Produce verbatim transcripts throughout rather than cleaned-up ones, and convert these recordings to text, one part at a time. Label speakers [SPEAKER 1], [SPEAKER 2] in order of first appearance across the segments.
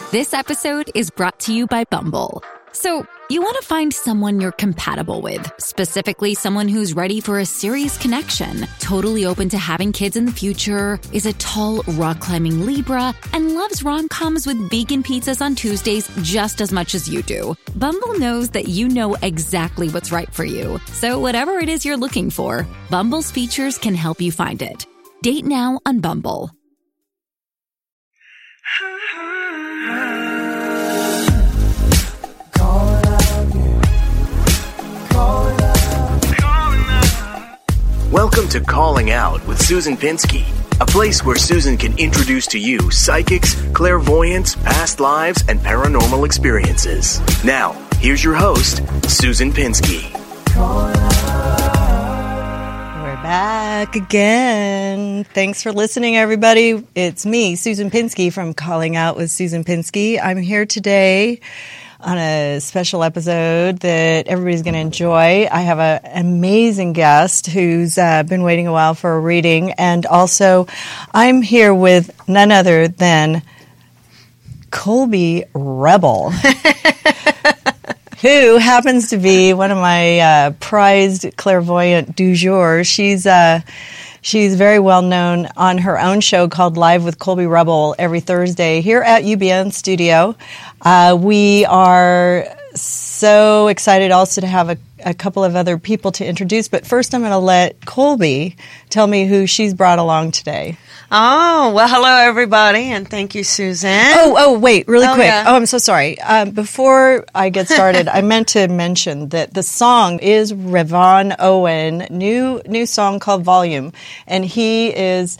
[SPEAKER 1] This episode is brought to you by Bumble. So, you want to find someone you're compatible with, specifically someone who's ready for a serious connection, totally open to having kids in the future, is a tall, rock-climbing Libra, and loves rom-coms with vegan pizzas on Tuesdays just as much as you do. Bumble knows that you know exactly what's right for you. So whatever it is you're looking for, Bumble's features can help you find it. Date now on Bumble.
[SPEAKER 2] Welcome to Calling Out with Susan Pinsky, a place where Susan can introduce to you psychics, clairvoyants, past lives, and paranormal experiences. Now, here's your host, Susan Pinsky.
[SPEAKER 3] We're back again. Thanks for listening, everybody. It's me, Susan Pinsky from Calling Out with Susan Pinsky. I'm here today on a special episode that everybody's going to enjoy. I have a, an amazing guest who's uh, been waiting a while for a reading. And also, I'm here with none other than Colby Rebel, who happens to be one of my uh, prized clairvoyant du jour. She's uh, she's very well known on her own show called Live with Colby Rebel every Thursday here at U B N Studio. Uh, we are so excited also to have a, a couple of other people to introduce. But first, I'm going to let Colby tell me who she's brought along today.
[SPEAKER 4] Oh, well, hello, everybody, and thank you, Susan.
[SPEAKER 3] Oh, oh, wait, really
[SPEAKER 4] oh,
[SPEAKER 3] quick.
[SPEAKER 4] Yeah.
[SPEAKER 3] Oh, I'm so sorry. Um, before I get started, I meant to mention that the song is Revon Owen, new new song called Volume, and he is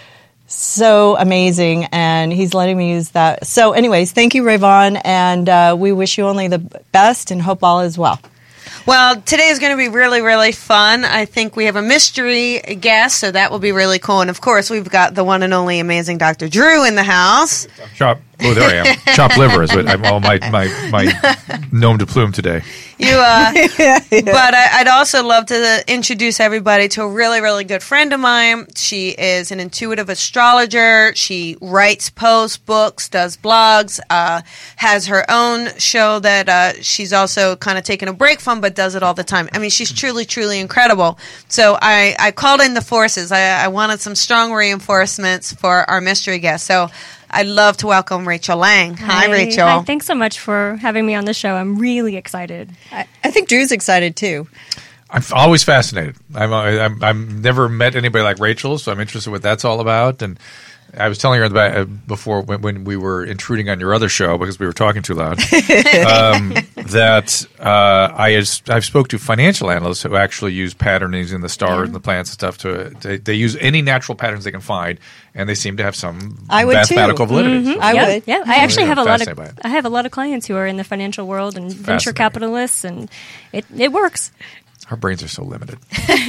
[SPEAKER 3] so amazing, and he's letting me use that. So anyways, thank you, Revon, and uh, we wish you only the best and hope all is well.
[SPEAKER 4] Well, today is going to be really, really fun. I think we have a mystery guest, so that will be really cool. And, of course, we've got the one and only amazing Doctor Drew in the house.
[SPEAKER 5] Chop. Oh, there I am. Chopped liver is what I'm all my, my, my nom de plume today.
[SPEAKER 4] You, uh, yeah, yeah. But I, I'd also love to introduce everybody to a really, really good friend of mine. She is an intuitive astrologer. She writes posts, books, does blogs, uh, has her own show that uh, she's also kind of taken a break from, but does it all the time. I mean, she's truly, truly incredible. So I, I called in the forces. I, I wanted some strong reinforcements for our mystery guest. So I'd love to welcome Rachel Lang. Hi, Hi Rachel.
[SPEAKER 6] Hi, thanks so much for having me on the show. I'm really excited.
[SPEAKER 3] I, I think Drew's excited, too.
[SPEAKER 5] I'm always fascinated. I'm, I'm, I've never met anybody like Rachel, so I'm interested in what that's all about. And I was telling her about, before when, when we were intruding on your other show because we were talking too loud, um, that uh, I has, I've spoke to financial analysts who actually use patternings in the stars yeah. and the planets and stuff. To they, they use any natural patterns they can find, and they seem to have some
[SPEAKER 3] I would
[SPEAKER 5] mathematical
[SPEAKER 3] too.
[SPEAKER 5] validity.
[SPEAKER 3] Mm-hmm.
[SPEAKER 5] So
[SPEAKER 3] I
[SPEAKER 6] yeah,
[SPEAKER 3] would.
[SPEAKER 6] Yeah, I actually have a lot of
[SPEAKER 5] it.
[SPEAKER 6] I have a lot of clients who are in the financial world and venture capitalists, and it it works.
[SPEAKER 5] Our brains are so limited.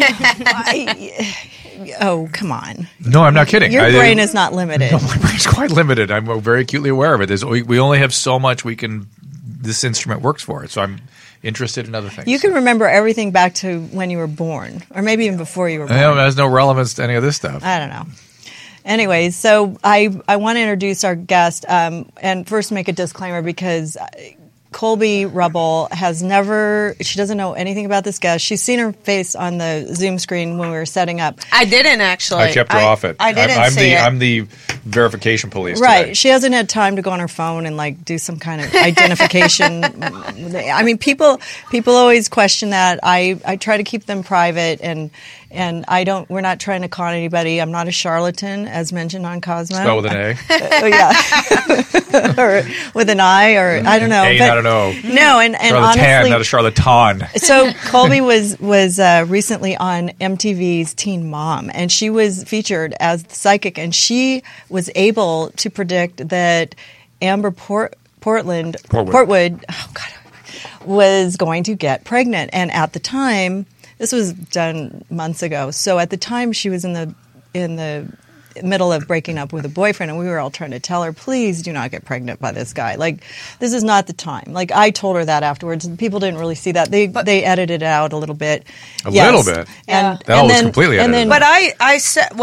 [SPEAKER 3] I, oh, come on.
[SPEAKER 5] No, I'm not kidding.
[SPEAKER 3] Your
[SPEAKER 5] I,
[SPEAKER 3] brain is not limited.
[SPEAKER 5] No, my brain's quite limited. I'm very acutely aware of it. There's, we, we only have so much we can – this instrument works for it. So I'm interested in other things.
[SPEAKER 3] You can remember everything back to when you were born or maybe even before you were born.
[SPEAKER 5] I know, it has no relevance to any of this stuff.
[SPEAKER 3] I don't know. Anyways, so I, I want to introduce our guest um, and first make a disclaimer because – Colby Rebel has never, she doesn't know anything about this guest. She's seen her face on the Zoom screen when we were setting up.
[SPEAKER 4] I didn't actually.
[SPEAKER 5] I kept her
[SPEAKER 4] I,
[SPEAKER 5] off it.
[SPEAKER 4] I didn't
[SPEAKER 5] I'm, I'm
[SPEAKER 4] see
[SPEAKER 5] the,
[SPEAKER 4] it.
[SPEAKER 5] I'm the verification police
[SPEAKER 3] Right.
[SPEAKER 5] today.
[SPEAKER 3] She hasn't had time to go on her phone and like do some kind of identification. I mean, people people always question that. I, I try to keep them private and and I don't, we're not trying to con anybody. I'm not a charlatan, as mentioned on Cosmo.
[SPEAKER 5] Spell with an A?
[SPEAKER 3] Oh, yeah. Or with an I, or I don't know.
[SPEAKER 5] A,
[SPEAKER 3] but,
[SPEAKER 5] not an O.
[SPEAKER 3] No, and, and
[SPEAKER 5] Charlatan,
[SPEAKER 3] honestly.
[SPEAKER 5] not a charlatan.
[SPEAKER 3] So Colby was, was uh, recently on M T V's Teen Mom, and she was featured as the psychic, and she was able to predict that Amber Port, Portland,
[SPEAKER 5] Portwood.
[SPEAKER 3] Portwood, oh God, was going to get pregnant. And at the time, this was done months ago. So at the time, she was in the in the middle of breaking up with a boyfriend, and we were all trying to tell her, please do not get pregnant by this guy. Like, this is not the time. Like, I told her that afterwards, and people didn't really see that. They but, they edited it out a little bit.
[SPEAKER 5] A
[SPEAKER 3] yes.
[SPEAKER 5] little bit?
[SPEAKER 3] And,
[SPEAKER 5] That
[SPEAKER 3] and
[SPEAKER 5] was
[SPEAKER 3] then,
[SPEAKER 5] completely
[SPEAKER 3] and
[SPEAKER 5] edited
[SPEAKER 3] then,
[SPEAKER 4] But I, I said, well,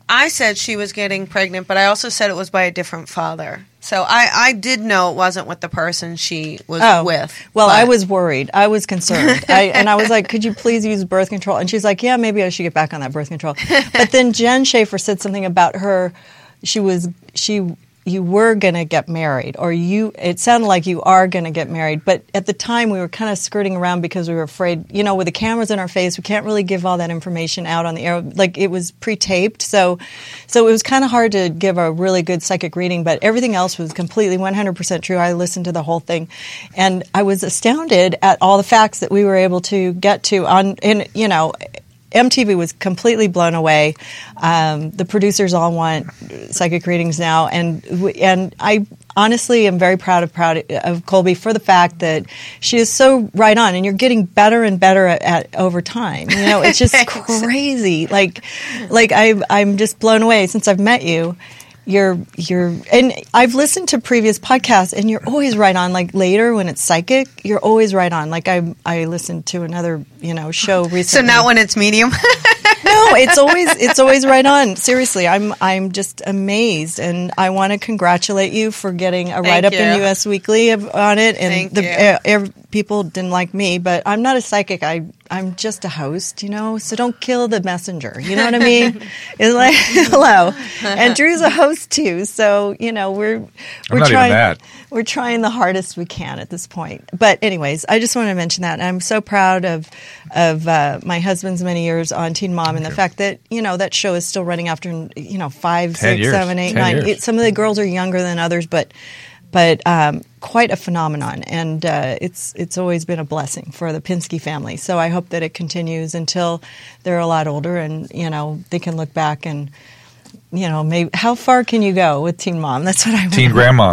[SPEAKER 4] I said she was getting pregnant, but I also said it was by a different father. So I, I did know it wasn't with the person she was
[SPEAKER 3] oh,
[SPEAKER 4] with.
[SPEAKER 3] Well,
[SPEAKER 4] but.
[SPEAKER 3] I was worried. I was concerned. I, and I was like, could you please use birth control? And she's like, yeah, maybe I should get back on that birth control. But then Jen Schaefer said something about her. She was, she, you were going to get married, or you, it sounded like you are going to get married. But at the time we were kind of skirting around because we were afraid, you know, with the cameras in our face, we can't really give all that information out on the air. Like it was pre-taped. So, so it was kind of hard to give a really good psychic reading, but everything else was completely one hundred percent true. I listened to the whole thing and I was astounded at all the facts that we were able to get to on, and, you know, M T V was completely blown away. Um, the producers all want psychic readings now, and and I honestly am very proud of proud of Colby for the fact that she is so right on, and you're getting better and better at, at over time. You know, it's just crazy. Like, like I I'm just blown away since I've met you. You're, you're, and I've listened to previous podcasts, and you're always right on. Like later when it's psychic, you're always right on. Like I, I listened to another, you know, show recently.
[SPEAKER 4] So not when it's medium.
[SPEAKER 3] No, it's always, it's always right on. Seriously, I'm, I'm just amazed, and I want to congratulate you for getting a write up in U S Weekly of, on it. And
[SPEAKER 4] Thank
[SPEAKER 3] the
[SPEAKER 4] you.
[SPEAKER 3] uh, er, people didn't like me, but I'm not a psychic. I, I'm just a host, you know. So don't kill the messenger. You know what I mean? It's like, hello, and Drew's a host too. So you know, we're we're
[SPEAKER 5] not even
[SPEAKER 3] trying.
[SPEAKER 5] that.
[SPEAKER 3] We're trying the hardest we can at this point. But anyways, I just want to mention that. And I'm so proud of of uh, my husband's many years on Teen Mom, and the fact that, you know, that show is still running after, you know, five,
[SPEAKER 5] Ten
[SPEAKER 3] six,
[SPEAKER 5] years.
[SPEAKER 3] seven, eight,
[SPEAKER 5] Ten
[SPEAKER 3] nine.
[SPEAKER 5] years.
[SPEAKER 3] It, some of the girls are younger than others, but but um, quite a phenomenon. And uh, it's it's always been a blessing for the Pinsky family. So I hope that it continues until they're a lot older, and, you know, they can look back and, you know, maybe how far can you go with Teen Mom? That's what I want.
[SPEAKER 5] Teen grandmom.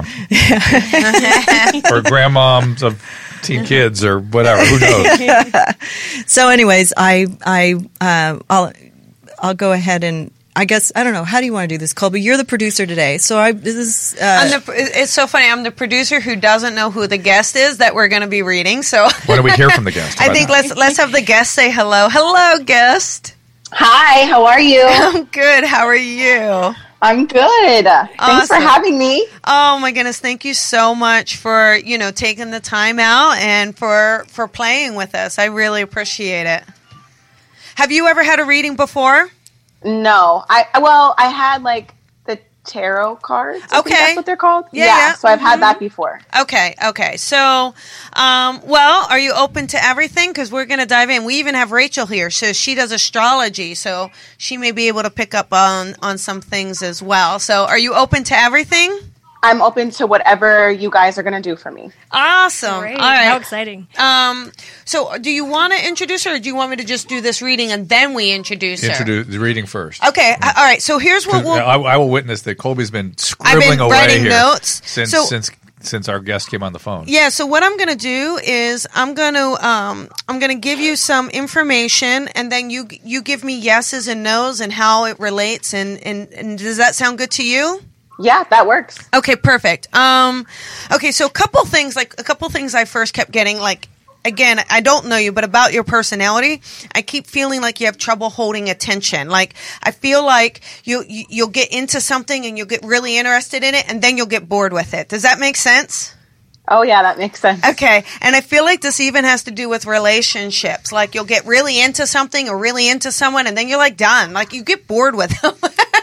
[SPEAKER 5] Or grandmoms of teen kids or whatever. Who knows?
[SPEAKER 3] So anyways, I I uh, I'll I'll go ahead and I guess I don't know, how do you want to do this, Colby? You're the producer today, so I this is. Uh,
[SPEAKER 4] I'm the, it's so funny. I'm the producer who doesn't know who the guest is that we're going to be reading. So
[SPEAKER 5] Why don't we hear from the guest?
[SPEAKER 4] I think
[SPEAKER 5] now?
[SPEAKER 4] let's let's have the guest say hello. Hello, guest.
[SPEAKER 7] Hi, how are you?
[SPEAKER 4] I'm good. How are you?
[SPEAKER 7] I'm good. Thanks
[SPEAKER 4] Awesome.
[SPEAKER 7] for having me.
[SPEAKER 4] Oh my goodness, thank you so much for, you know, taking the time out and for for playing with us. I really appreciate it. Have you ever had a reading before?
[SPEAKER 7] No, I well, I had like the tarot cards. I think
[SPEAKER 4] Okay.
[SPEAKER 7] that's what they're called.
[SPEAKER 4] Yeah, yeah.
[SPEAKER 7] So I've had that before.
[SPEAKER 4] Okay, okay. So, um, well, are you open to everything? Because we're going to dive in. We even have Rachel here, so she does astrology, so she may be able to pick up on on some things as well. So, are you open to everything?
[SPEAKER 7] I'm open to whatever you guys are going to do for me.
[SPEAKER 4] Awesome.
[SPEAKER 6] Great.
[SPEAKER 4] All right.
[SPEAKER 6] How exciting.
[SPEAKER 4] Um, so, do you want to introduce her, or do you want me to just do this reading and then we introduce her?
[SPEAKER 5] Introduce the reading first.
[SPEAKER 4] Okay. All right. So here's what
[SPEAKER 5] 'Cause
[SPEAKER 4] we'll.
[SPEAKER 5] I, I will witness that Colby's been
[SPEAKER 4] I've
[SPEAKER 5] scribbling
[SPEAKER 4] been
[SPEAKER 5] away
[SPEAKER 4] writing
[SPEAKER 5] here
[SPEAKER 4] notes.
[SPEAKER 5] since
[SPEAKER 4] So-
[SPEAKER 5] since since our guest came on the phone.
[SPEAKER 4] Yeah, so what I'm going to do is I'm going to um, I'm going to give you some information, and then you you give me yeses and nos and how it relates, and, and, and does that sound good to you?
[SPEAKER 7] Yeah, that works.
[SPEAKER 4] Okay, perfect. Um, okay, so a couple things, like a couple things I first kept getting, like, again, I don't know you, but about your personality, I keep feeling like you have trouble holding attention. Like, I feel like you, you you'll get into something and you'll get really interested in it, and then you'll get bored with it. Does that make sense?
[SPEAKER 7] Oh, yeah, that makes sense.
[SPEAKER 4] Okay, and I feel like this even has to do with relationships. Like, you'll get really into something or really into someone, and then you're like done. Like, you get bored with them.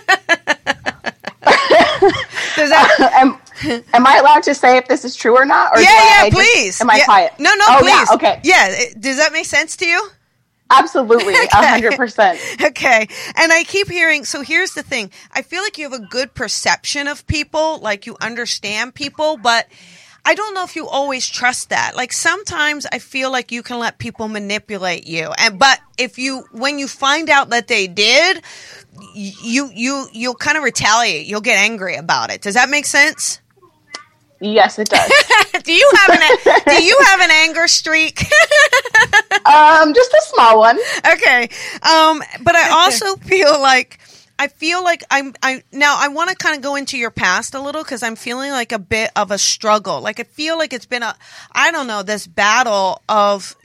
[SPEAKER 4] Does that?
[SPEAKER 7] am, am I allowed to say if this is true or not? Or
[SPEAKER 4] Yeah,
[SPEAKER 7] do I
[SPEAKER 4] yeah,
[SPEAKER 7] just-
[SPEAKER 4] please.
[SPEAKER 7] Am I
[SPEAKER 4] Yeah.
[SPEAKER 7] quiet?
[SPEAKER 4] No, no,
[SPEAKER 7] oh,
[SPEAKER 4] please.
[SPEAKER 7] Yeah, okay.
[SPEAKER 4] Yeah, it- does that make sense to you?
[SPEAKER 7] Absolutely. A hundred percent.
[SPEAKER 4] Okay. And I keep hearing, so here's the thing. I feel like you have a good perception of people, like you understand people, but I don't know if you always trust that. Like sometimes I feel like you can let people manipulate you. And but if you when you find out that they did, you you you'll kind of retaliate. You'll get angry about it. Does that make sense?
[SPEAKER 7] Yes, it does.
[SPEAKER 4] do you have an do you have an anger streak?
[SPEAKER 7] um, just a small one.
[SPEAKER 4] Okay. Um, but I also feel like I feel like I'm I now I want to kind of go into your past a little because I'm feeling like a bit of a struggle. Like I feel like it's been a I don't know this battle of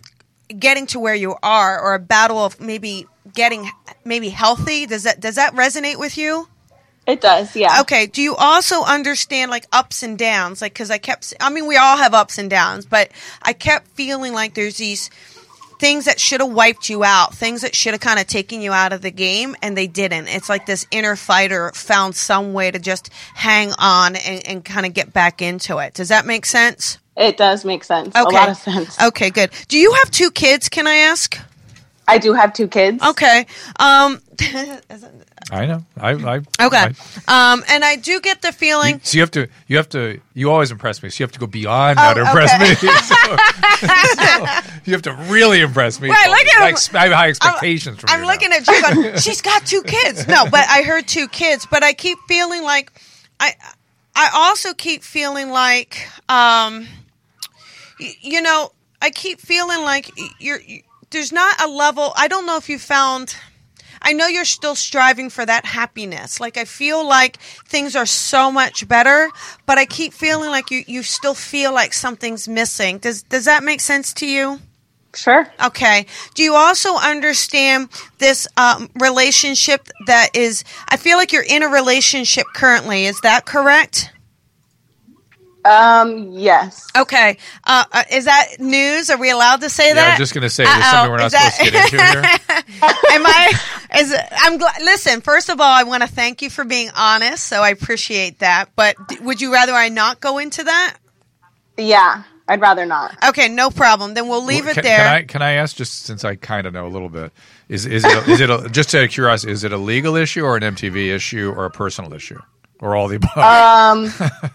[SPEAKER 4] getting to where you are, or a battle of maybe getting maybe healthy. Does that does that resonate with you?
[SPEAKER 7] It does, yeah.
[SPEAKER 4] Okay. Do you also understand like ups and downs? Like, because I kept, I mean, we all have ups and downs, but I kept feeling like there's these things that should have wiped you out, things that should have kind of taken you out of the game, and they didn't. It's like this inner fighter found some way to just hang on and, and kind of get back into it. Does that make sense?
[SPEAKER 7] It does make sense.
[SPEAKER 4] Okay.
[SPEAKER 7] A lot of sense.
[SPEAKER 4] Okay, good. Do you have two kids, can I ask?
[SPEAKER 7] I do have two kids.
[SPEAKER 4] Okay. Um,
[SPEAKER 5] I know. I, I
[SPEAKER 4] okay.
[SPEAKER 5] I,
[SPEAKER 4] um, and I do get the feeling.
[SPEAKER 5] You, so you have to. You have to. You always impress me. So you have to go beyond
[SPEAKER 4] Oh,
[SPEAKER 5] now to impress
[SPEAKER 4] okay.
[SPEAKER 5] me. So, so you have to really impress me.
[SPEAKER 4] Right, look at
[SPEAKER 5] I,
[SPEAKER 4] him.
[SPEAKER 5] ex- I have high expectations from
[SPEAKER 4] I'm
[SPEAKER 5] you.
[SPEAKER 4] looking
[SPEAKER 5] now.
[SPEAKER 4] at you going, she's got two kids. No, but I heard two kids. But I keep feeling like I. I also keep feeling like, um, y- you know, I keep feeling like you're. You, there's not a level. I don't know if you found. I know you're still striving for that happiness. Like, I feel like things are so much better, but I keep feeling like you, you still feel like something's missing. Does does that make sense to you?
[SPEAKER 7] Sure.
[SPEAKER 4] Okay. Do you also understand this um, relationship that is, I feel like you're in a relationship currently. Is that correct?
[SPEAKER 7] Um, yes.
[SPEAKER 4] Okay. Uh, uh, is that news? Are we allowed to say
[SPEAKER 5] Yeah,
[SPEAKER 4] that?
[SPEAKER 5] I was just going to say there's
[SPEAKER 4] Uh-oh.
[SPEAKER 5] something we're not
[SPEAKER 4] Is that-
[SPEAKER 5] supposed to get into here.
[SPEAKER 4] Am I? Is I'm glad. Listen. First of all, I want to thank you for being honest. So I appreciate that. But d- would you rather I not go into that?
[SPEAKER 7] Yeah, I'd rather not.
[SPEAKER 4] Okay, no problem. Then we'll leave
[SPEAKER 5] Well,
[SPEAKER 4] it
[SPEAKER 5] can,
[SPEAKER 4] there.
[SPEAKER 5] Can I, can I ask, just since I kind of know a little bit, is is it a, is it a, just out of curiosity, is it a legal issue or an M T V issue or a personal issue or all the above?
[SPEAKER 7] Um,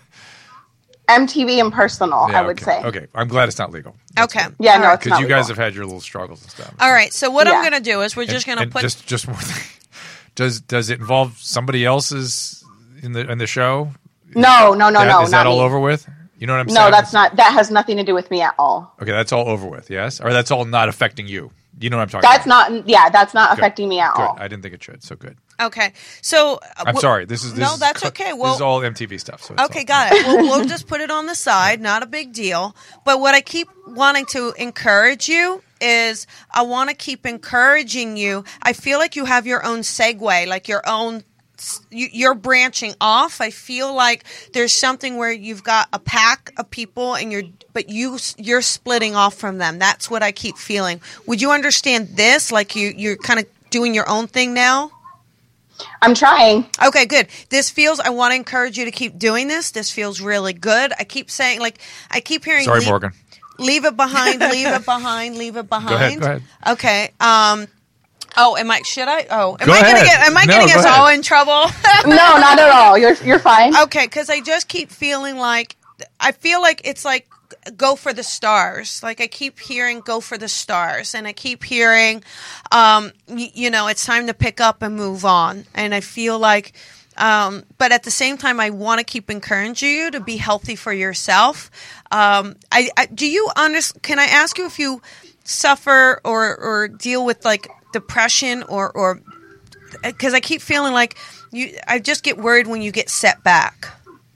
[SPEAKER 7] M T V and personal,
[SPEAKER 5] Yeah,
[SPEAKER 7] I would
[SPEAKER 5] okay.
[SPEAKER 7] say.
[SPEAKER 5] Okay, I'm glad it's not legal.
[SPEAKER 4] Okay.
[SPEAKER 7] Yeah, no, it's
[SPEAKER 5] Because
[SPEAKER 7] not
[SPEAKER 5] you guys
[SPEAKER 7] legal.
[SPEAKER 5] have had your little struggles and stuff.
[SPEAKER 4] All right. So what I'm
[SPEAKER 7] Yeah.
[SPEAKER 4] going to do is we're just
[SPEAKER 5] And-
[SPEAKER 4] going to
[SPEAKER 5] and
[SPEAKER 4] put.
[SPEAKER 5] just just more thing. Does does it involve somebody else's in the in the show?
[SPEAKER 7] No, no, no,
[SPEAKER 5] That-
[SPEAKER 7] no.
[SPEAKER 5] Is that
[SPEAKER 7] not
[SPEAKER 5] all
[SPEAKER 7] me.
[SPEAKER 5] over with? You know what I'm saying?
[SPEAKER 7] No, that's not. That has nothing to do with me at all.
[SPEAKER 5] Okay, that's all over with. Yes, or that's all not affecting you. You know what I'm talking
[SPEAKER 7] That's
[SPEAKER 5] about?
[SPEAKER 7] not. Yeah, that's not
[SPEAKER 5] Good.
[SPEAKER 7] affecting me at
[SPEAKER 5] Good.
[SPEAKER 7] all.
[SPEAKER 5] I didn't think it should. So good.
[SPEAKER 4] Okay. So uh,
[SPEAKER 5] I'm
[SPEAKER 4] wh-
[SPEAKER 5] sorry. This is this
[SPEAKER 4] no,
[SPEAKER 5] is
[SPEAKER 4] that's
[SPEAKER 5] cl-
[SPEAKER 4] okay.
[SPEAKER 5] this
[SPEAKER 4] Well,
[SPEAKER 5] is all M T V stuff. So it's
[SPEAKER 4] okay,
[SPEAKER 5] all-
[SPEAKER 4] got it. We'll, we'll just put it on the side. Not a big deal. But what I keep wanting to encourage you is I want to keep encouraging you. I feel like you have your own segue, like your own. you- You're branching off. I feel like there's something where you've got a pack of people, and you're, but you you're splitting off from them. That's what I keep feeling. Would you understand this? Like you you're kind of doing your own thing now.
[SPEAKER 7] I'm trying.
[SPEAKER 4] Okay, good. This feels, I want to encourage you to keep doing this. This feels really good. I keep saying, like, I keep hearing.
[SPEAKER 5] Sorry,
[SPEAKER 4] leave,
[SPEAKER 5] Morgan.
[SPEAKER 4] Leave it behind, leave it behind, leave it behind.
[SPEAKER 5] Go ahead. Go ahead.
[SPEAKER 4] Okay. Um, oh, am I, should I? Oh, am
[SPEAKER 5] Go
[SPEAKER 4] I going to
[SPEAKER 5] ahead.
[SPEAKER 4] get, am I
[SPEAKER 5] No,
[SPEAKER 4] getting
[SPEAKER 5] go
[SPEAKER 4] us
[SPEAKER 5] ahead.
[SPEAKER 4] all in trouble?
[SPEAKER 7] No, not at all. You're you're fine.
[SPEAKER 4] Okay, because I just keep feeling like, I feel like it's like, go for the stars. Like I keep hearing go for the stars, and I keep hearing, um, y- you know, it's time to pick up and move on. And I feel like, um, but at the same time, I want to keep encouraging you to be healthy for yourself. Um, I, I do you understand? Can I ask you if you suffer or or deal with like depression or or because I keep feeling like you? I just get worried when you get set back.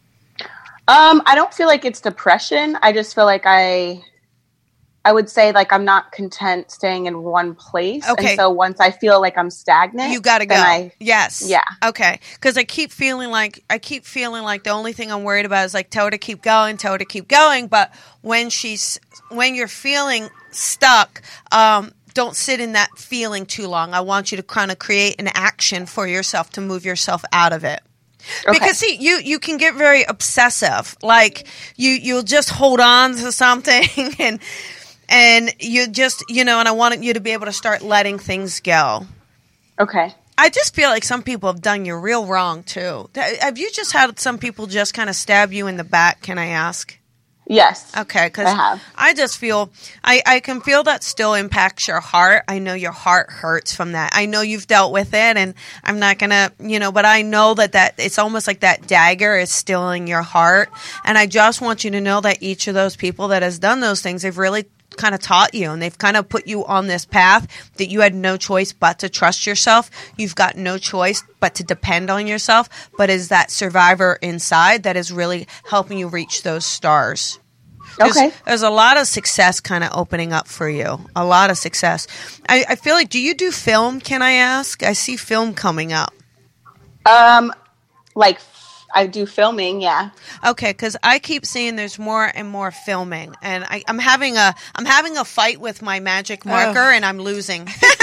[SPEAKER 7] Um, I don't feel like it's depression. I just feel like I, I would say like I'm not content staying in one place.
[SPEAKER 4] Okay.
[SPEAKER 7] And so once I feel like I'm stagnant,
[SPEAKER 4] You got to go.
[SPEAKER 7] then I,
[SPEAKER 4] yes.
[SPEAKER 7] Yeah.
[SPEAKER 4] Okay. Because I keep feeling like I keep feeling like the only thing I'm worried about is like tell her to keep going, tell her to keep going. But when she's when you're feeling stuck, um, don't sit in that feeling too long. I want you to kind of create an action for yourself to move yourself out of it.
[SPEAKER 7] Okay.
[SPEAKER 4] Because see, you, you can get very obsessive. Like you you'll just hold on to something and and you just you know. And I wanted you to be able to start letting things go.
[SPEAKER 7] Okay.
[SPEAKER 4] I just feel like some people have done you real wrong too. Have you just had some people just kind of stab you in the back? Can I ask?
[SPEAKER 7] Yes.
[SPEAKER 4] Okay, because
[SPEAKER 7] I have.
[SPEAKER 4] I just feel I, I can feel that still impacts your heart. I know your heart hurts from that. I know you've dealt with it, and I'm not gonna, you know, but I know that that it's almost like that dagger is still in your heart. And I just want you to know that each of those people that has done those things, they've really kind of taught you, and they've kind of put you on this path that you had no choice but to trust yourself. You've got no choice but to depend on yourself, but is that survivor inside that is really helping you reach those stars. There's,
[SPEAKER 7] Okay.
[SPEAKER 4] there's a lot of success kind of opening up for you. A lot of success. I, I feel like, do you do film, can I ask? I see film coming up.
[SPEAKER 7] Um, like I do filming, yeah.
[SPEAKER 4] Okay, because I keep seeing there's more and more filming, and I, I'm having a I'm having a fight with my magic marker,
[SPEAKER 3] Oh.
[SPEAKER 4] and I'm losing.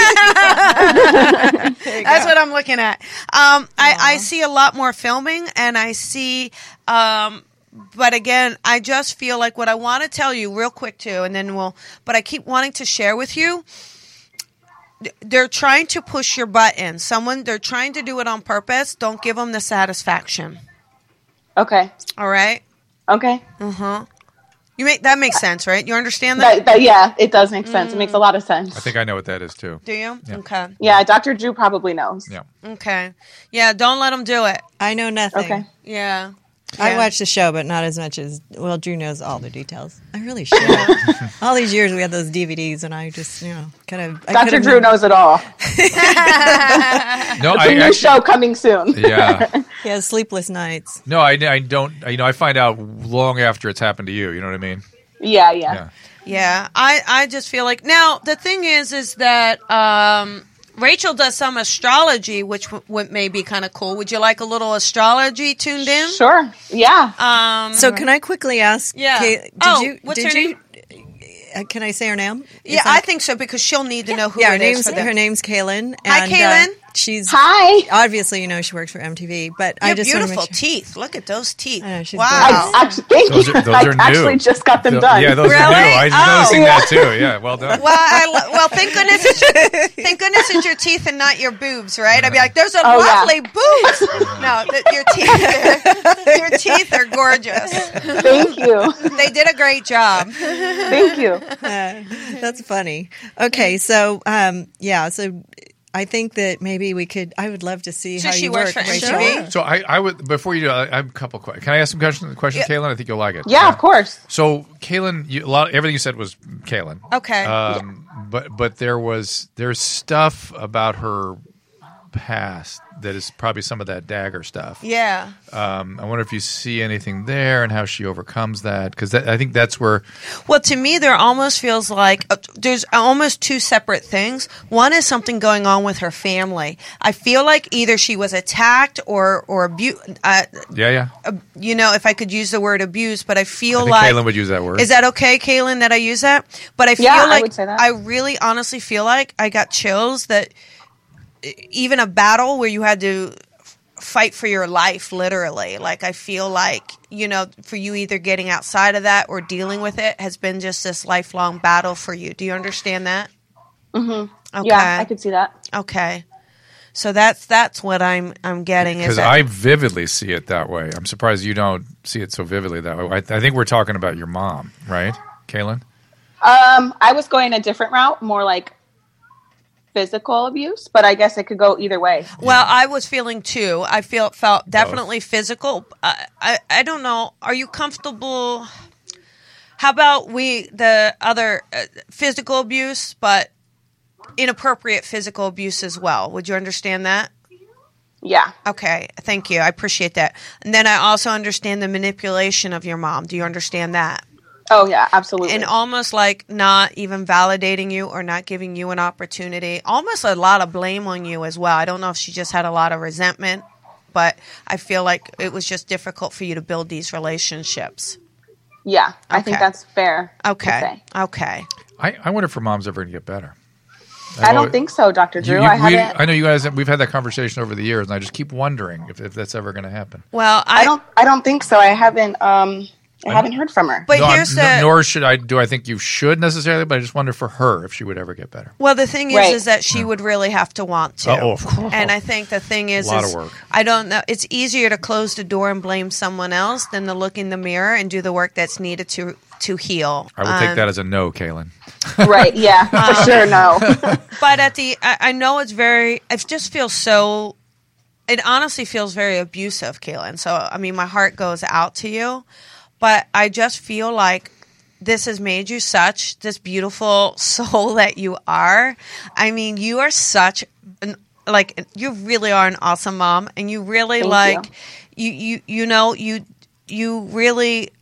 [SPEAKER 4] That's what I'm looking at. Um, I, I see a lot more filming, and I see. Um, but again, I just feel like what I want to tell you real quick too, and then we'll. But I keep wanting to share with you. They're trying to push your button. Someone they're trying to do it on purpose. Don't give them the satisfaction.
[SPEAKER 7] Okay.
[SPEAKER 4] All right.
[SPEAKER 7] Okay.
[SPEAKER 4] Uh-huh. You make that makes sense, right? You understand that?
[SPEAKER 7] That, that, yeah, it does make sense. It makes a lot of sense.
[SPEAKER 5] I think I know what that is too.
[SPEAKER 4] Do you?
[SPEAKER 5] Yeah.
[SPEAKER 4] Okay.
[SPEAKER 7] Yeah, Doctor Drew probably knows.
[SPEAKER 5] Yeah.
[SPEAKER 4] Okay. Yeah, don't let them do it.
[SPEAKER 3] I know nothing.
[SPEAKER 7] Okay.
[SPEAKER 4] Yeah.
[SPEAKER 3] I
[SPEAKER 4] Yeah.
[SPEAKER 3] watch the show, but not as much as, well, Drew knows all the details. I really should. All these years we had those D V Ds, and I just, you know, kind of. I
[SPEAKER 7] Doctor
[SPEAKER 3] could've-
[SPEAKER 7] Drew knows it all.
[SPEAKER 5] No,
[SPEAKER 7] It's
[SPEAKER 5] I
[SPEAKER 7] a new
[SPEAKER 5] actually,
[SPEAKER 7] show coming soon.
[SPEAKER 5] yeah.
[SPEAKER 3] He has sleepless nights.
[SPEAKER 5] No, I, I don't. You know, I find out long after it's happened to you. You know what I mean?
[SPEAKER 7] Yeah, yeah.
[SPEAKER 5] Yeah.
[SPEAKER 4] Yeah. I, I just feel like now the thing is is that um, Rachel does some astrology, which w- w- may be kind of cool. Would you like a little astrology tuned in?
[SPEAKER 7] Sure. Yeah.
[SPEAKER 4] Um,
[SPEAKER 3] So can I quickly ask?
[SPEAKER 4] Yeah.
[SPEAKER 3] Kay, did
[SPEAKER 4] Oh,
[SPEAKER 3] you?
[SPEAKER 4] what's
[SPEAKER 3] did
[SPEAKER 4] her
[SPEAKER 3] you? Uh, can I say her name? Is
[SPEAKER 4] yeah,
[SPEAKER 3] that-
[SPEAKER 4] I think so because she'll need to know who
[SPEAKER 3] Yeah, her
[SPEAKER 4] it is
[SPEAKER 3] name's
[SPEAKER 4] for them.
[SPEAKER 3] her name's Kaylin.
[SPEAKER 4] Hi,
[SPEAKER 3] and,
[SPEAKER 4] Kaylin.
[SPEAKER 3] Uh, she's
[SPEAKER 7] Hi.
[SPEAKER 3] obviously, you know, she works for M T V, but
[SPEAKER 4] You
[SPEAKER 3] I
[SPEAKER 4] have
[SPEAKER 3] just wanna
[SPEAKER 4] beautiful
[SPEAKER 3] make sure.
[SPEAKER 4] teeth. Look at those teeth.
[SPEAKER 3] I know, she's
[SPEAKER 4] wow.
[SPEAKER 3] gorgeous.
[SPEAKER 7] I actually, thank
[SPEAKER 5] Those
[SPEAKER 7] you.
[SPEAKER 5] are, those
[SPEAKER 7] I
[SPEAKER 5] are new.
[SPEAKER 7] actually just got them
[SPEAKER 5] Tho-
[SPEAKER 7] done.
[SPEAKER 5] Yeah, those
[SPEAKER 4] Really?
[SPEAKER 5] are new. I was
[SPEAKER 4] Oh.
[SPEAKER 5] noticing that too. Yeah, well done.
[SPEAKER 4] Well, I, lo- well, thank goodness, it's your, thank goodness it's your teeth and not your boobs, right? I'd be like, "Those are
[SPEAKER 7] Oh, yeah.
[SPEAKER 4] lovely boobs." No, th- your teeth, your teeth are gorgeous.
[SPEAKER 7] Thank you.
[SPEAKER 4] They did a great job.
[SPEAKER 7] Thank you.
[SPEAKER 3] Uh, that's funny. Okay, so um, yeah, so I think that maybe we could. I would love to see
[SPEAKER 4] So
[SPEAKER 3] how
[SPEAKER 4] she
[SPEAKER 3] you
[SPEAKER 4] works
[SPEAKER 3] work,
[SPEAKER 4] for
[SPEAKER 3] Rachel.
[SPEAKER 4] M T V?
[SPEAKER 5] So I, I would before you do, I I have a couple questions. Can I ask some questions? Questions,
[SPEAKER 4] Yeah.
[SPEAKER 5] Kaylin? I think you'll like it.
[SPEAKER 7] Yeah, of course.
[SPEAKER 5] So Kaylin, you, a lot everything you said was Kaylin.
[SPEAKER 4] Okay.
[SPEAKER 5] Um, but but there was there's stuff about her past that is probably some of that dagger stuff.
[SPEAKER 4] Yeah.
[SPEAKER 5] Um, I wonder if you see anything there and how she overcomes that because I think that's where
[SPEAKER 4] Well, to me, there almost feels like uh, there's almost two separate things. One is something going on with her family. I feel like either she was attacked or or abused. Uh,
[SPEAKER 5] yeah yeah.
[SPEAKER 4] uh, you know, if I could use the word abuse, but I feel
[SPEAKER 5] I think
[SPEAKER 4] like
[SPEAKER 5] Kaylin would use that word.
[SPEAKER 4] Is that okay, Kaylin, that I use that? But I feel
[SPEAKER 7] Yeah, I
[SPEAKER 4] like
[SPEAKER 7] would say that.
[SPEAKER 4] I really honestly feel like I got chills that even a battle where you had to f- fight for your life, literally. Like, I feel like, you know, for you either getting outside of that or dealing with it has been just this lifelong battle for you. Do you understand that?
[SPEAKER 7] Mm-hmm.
[SPEAKER 4] Okay.
[SPEAKER 7] Yeah, I could see that.
[SPEAKER 4] Okay. So that's that's what I'm I'm getting. Is
[SPEAKER 5] Because
[SPEAKER 4] that
[SPEAKER 5] I vividly see it that way. I'm surprised you don't see it so vividly that way. I, I think we're talking about your mom, right, Kaylin?
[SPEAKER 7] Um, I was going a different route, more like physical abuse, but I guess it could go either way.
[SPEAKER 4] Well, I was feeling too. I feel felt definitely physical. I, I I don't know. Are you comfortable? How about we the other uh, physical abuse, but inappropriate physical abuse as well? Would you understand that?
[SPEAKER 7] Yeah.
[SPEAKER 4] Okay, thank you. I appreciate that. And then I also understand the manipulation of your mom. Do you understand that?
[SPEAKER 7] Oh, yeah, absolutely.
[SPEAKER 4] And almost like not even validating you or not giving you an opportunity. Almost a lot of blame on you as well. I don't know if she just had a lot of resentment, but I feel like it was just difficult for you to build these relationships.
[SPEAKER 7] yeah, I think
[SPEAKER 4] Okay.
[SPEAKER 7] that's fair to
[SPEAKER 4] Okay.
[SPEAKER 7] say.
[SPEAKER 4] Okay.
[SPEAKER 5] I, I wonder if her mom's ever going to get better.
[SPEAKER 7] I don't think so, Doctor Drew.
[SPEAKER 5] You- you-
[SPEAKER 7] I
[SPEAKER 5] we-
[SPEAKER 7] haven't.
[SPEAKER 5] I know you guys. We've had that conversation over the years, and I just keep wondering if, if that's ever going to happen.
[SPEAKER 4] Well, I,
[SPEAKER 7] I don't. I don't think so. I haven't. Um, I haven't heard from her.
[SPEAKER 4] But
[SPEAKER 5] No, I'm-
[SPEAKER 4] here's
[SPEAKER 5] no-
[SPEAKER 4] the
[SPEAKER 5] nor should I. Do I think you should necessarily? But I just wonder for her if she would ever get better.
[SPEAKER 4] well, the thing is,
[SPEAKER 7] Right.
[SPEAKER 4] is that she would really have to want to.
[SPEAKER 5] Oh, of course.
[SPEAKER 4] And I think the thing is,
[SPEAKER 5] Lot of
[SPEAKER 4] is
[SPEAKER 5] work.
[SPEAKER 4] I don't know. It's easier to close the door and blame someone else than to look in the mirror and do the work that's needed to to heal.
[SPEAKER 5] I will take
[SPEAKER 4] Um,
[SPEAKER 5] that as a no, Kaylin.
[SPEAKER 7] Right? Yeah, for sure. No.
[SPEAKER 4] But at the, I, I know it's very. It just feels so. It honestly feels very abusive, Kaylin. So I mean, my heart goes out to you, but I just feel like this has made you such this beautiful soul that you are. I mean, you are such an like you really are an awesome mom, and you really
[SPEAKER 7] Thank
[SPEAKER 4] like you you you know you you really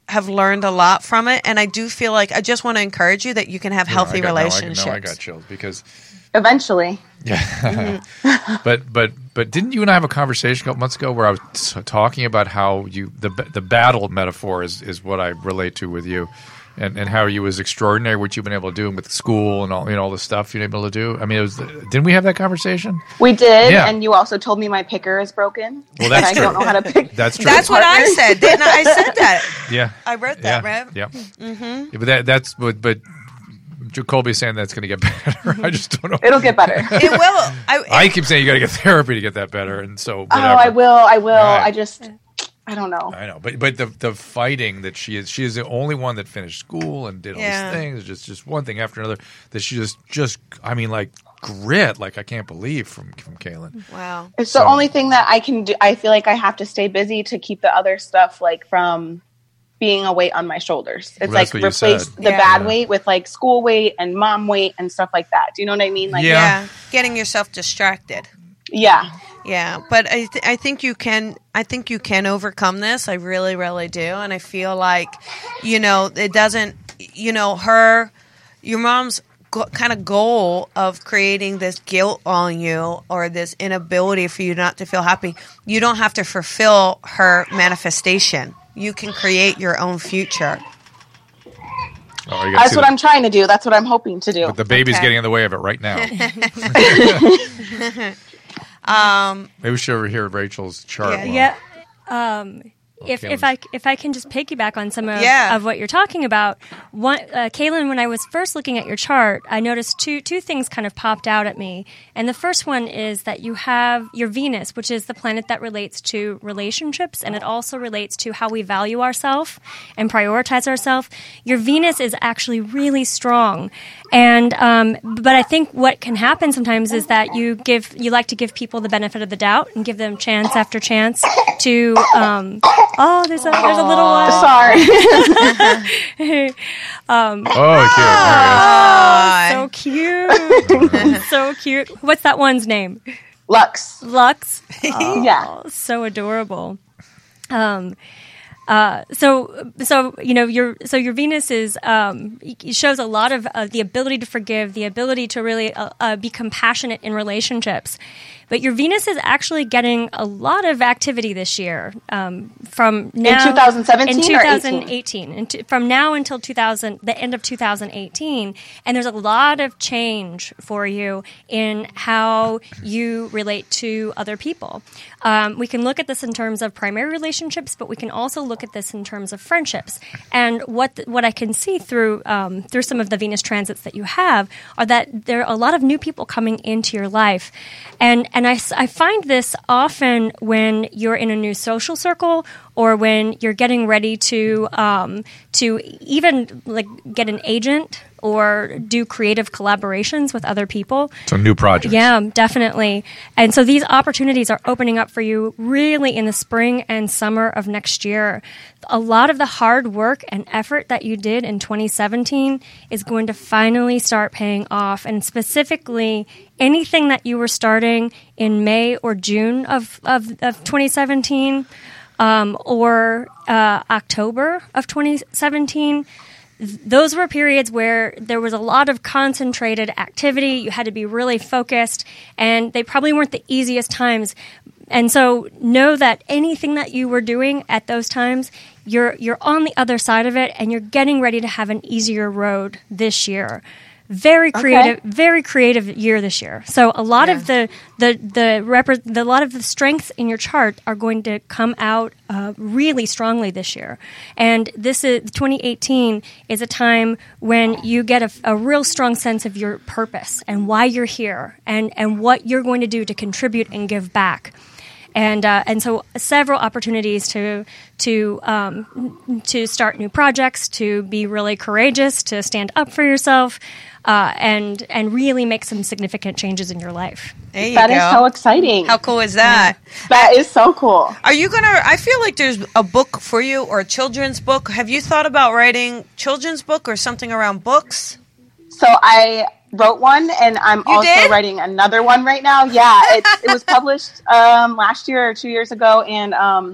[SPEAKER 4] have learned a lot from it, and I do feel like I just want to encourage you that you can have
[SPEAKER 5] No,
[SPEAKER 4] healthy
[SPEAKER 5] I got,
[SPEAKER 4] relationships.
[SPEAKER 5] No, I, no, I got chills because
[SPEAKER 7] Eventually.
[SPEAKER 5] yeah.
[SPEAKER 4] Mm-hmm.
[SPEAKER 5] but but but didn't you and I have a conversation a couple months ago where I was t- talking about how you the the battle metaphor is is what I relate to with you. And, and how you was extraordinary, what you've been able to do with school and all you know all the stuff you've been able to do. I mean, it was. Didn't we have that conversation?
[SPEAKER 7] We did,
[SPEAKER 5] Yeah.
[SPEAKER 7] and you also told me my picker is broken.
[SPEAKER 5] Well, that's
[SPEAKER 7] and
[SPEAKER 5] true.
[SPEAKER 7] I don't know how to pick.
[SPEAKER 5] That's true.
[SPEAKER 4] That's what I said. Didn't I? I said that.
[SPEAKER 5] Yeah,
[SPEAKER 4] I wrote that,
[SPEAKER 5] yeah.
[SPEAKER 4] right?
[SPEAKER 5] Yeah. Mm-hmm. Yeah, but that that's but but Colby's saying that's going to get better. I just don't know.
[SPEAKER 7] It'll get better.
[SPEAKER 4] It will. I,
[SPEAKER 5] I keep saying you got to get therapy to get that better, and so
[SPEAKER 7] Oh,
[SPEAKER 5] whatever.
[SPEAKER 7] I will. I will.
[SPEAKER 5] Right.
[SPEAKER 7] I just, I don't know.
[SPEAKER 5] I know, but but the the fighting that she is, she is the only one that finished school and did all
[SPEAKER 4] Yeah.
[SPEAKER 5] these things, just just one thing after another. That she just just I mean, like grit, like I can't believe from from Kaylin.
[SPEAKER 4] wow.
[SPEAKER 7] It's
[SPEAKER 5] So-
[SPEAKER 7] the only thing that I can do. I feel like I have to stay busy to keep the other stuff like from being a weight on my shoulders. It's
[SPEAKER 5] Well,
[SPEAKER 7] like
[SPEAKER 5] that's what you
[SPEAKER 7] replace
[SPEAKER 5] said.
[SPEAKER 7] the
[SPEAKER 4] Yeah.
[SPEAKER 7] bad weight with like school weight and mom weight and stuff like that. Do you know what I mean? Like,
[SPEAKER 5] Yeah.
[SPEAKER 4] Yeah. Getting yourself distracted.
[SPEAKER 7] yeah.
[SPEAKER 4] Yeah, but I th- I think you can I think you can overcome this. I really really do, and I feel like you know it doesn't you know her your mom's go- kind of goal of creating this guilt on you or this inability for you not to feel happy. You don't have to fulfill her manifestation. You can create your own future.
[SPEAKER 5] Oh, you gotta
[SPEAKER 7] That's
[SPEAKER 5] see
[SPEAKER 7] what
[SPEAKER 5] the-
[SPEAKER 7] I'm trying to do. That's what I'm hoping to do.
[SPEAKER 5] But the baby's
[SPEAKER 4] Okay.
[SPEAKER 5] getting in the way of it right now.
[SPEAKER 4] Um,
[SPEAKER 5] Maybe we should hear Rachel's chart.
[SPEAKER 4] Yeah.
[SPEAKER 5] while-
[SPEAKER 6] Yeah. Um, if
[SPEAKER 5] Kaylin.
[SPEAKER 6] if I if I can just piggyback on some of,
[SPEAKER 4] Yeah.
[SPEAKER 6] of what you're talking about, one, uh, Kaylin, when I was first looking at your chart, I noticed two two things kind of popped out at me, and the first one is that you have your Venus, which is the planet that relates to relationships, and it also relates to how we value ourselves and prioritize ourselves. Your Venus is actually really strong, and um, but I think what can happen sometimes is that you give you like to give people the benefit of the doubt and give them chance after chance to. Um, oh, there's a there's a little one.
[SPEAKER 7] Sorry.
[SPEAKER 5] Oh, cute.
[SPEAKER 6] So cute. So cute. What's that one's name?
[SPEAKER 7] Lux.
[SPEAKER 6] Lux.
[SPEAKER 7] Yeah.
[SPEAKER 6] So adorable. Um, uh, so, so you know, your so your Venus is um, it shows a lot of uh, the ability to forgive, the ability to really uh, uh, be compassionate in relationships. But your Venus is actually getting a lot of activity this year. Um, from now
[SPEAKER 7] In twenty seventeen
[SPEAKER 6] in
[SPEAKER 7] or
[SPEAKER 6] twenty eighteen, and t- from now until two thousand, the end of two thousand eighteen, and there's a lot of change for you in how you relate to other people. Um, we can look at this in terms of primary relationships, but we can also look at this in terms of friendships. And what th- what I can see through um, through some of the Venus transits that you have are that there are a lot of new people coming into your life, and and I, s- I find this often when you're in a new social circle or when you're getting ready to um, to even like get an agent or do creative collaborations with other people.
[SPEAKER 5] So new projects.
[SPEAKER 6] Yeah, definitely. And so these opportunities are opening up for you really in the spring and summer of next year. A lot of the hard work and effort that you did in twenty seventeen is going to finally start paying off. And specifically, anything that you were starting in May or June of, of, of twenty seventeen um, or uh, October of twenty seventeen, those were periods where there was a lot of concentrated activity. You had to be really focused, and they probably weren't the easiest times. And so know that anything that you were doing at those times, you're you're on the other side of it, and you're getting ready to have an easier road this year. Very creative,
[SPEAKER 7] Okay.
[SPEAKER 6] very creative year this year. So a lot
[SPEAKER 4] Yeah.
[SPEAKER 6] of the the the, repre- the a lot of the strengths in your chart are going to come out uh, really strongly this year. And this is twenty eighteen is a time when you get a, a real strong sense of your purpose and why you're here and and what you're going to do to contribute and give back. And uh, and so several opportunities to to um, to start new projects, to be really courageous, to stand up for yourself, uh, and and really make some significant changes in your life.
[SPEAKER 4] There you
[SPEAKER 7] That
[SPEAKER 4] go.
[SPEAKER 7] is so exciting.
[SPEAKER 4] How cool is that?
[SPEAKER 7] That is so cool.
[SPEAKER 4] Are you gonna? I feel like there's a book for you or a children's book. Have you thought about writing children's book or something around books?
[SPEAKER 7] So I wrote one, and I'm
[SPEAKER 4] You
[SPEAKER 7] also
[SPEAKER 4] did?
[SPEAKER 7] writing another one right now. Yeah, it's, it was published um, last year or two years ago, and um,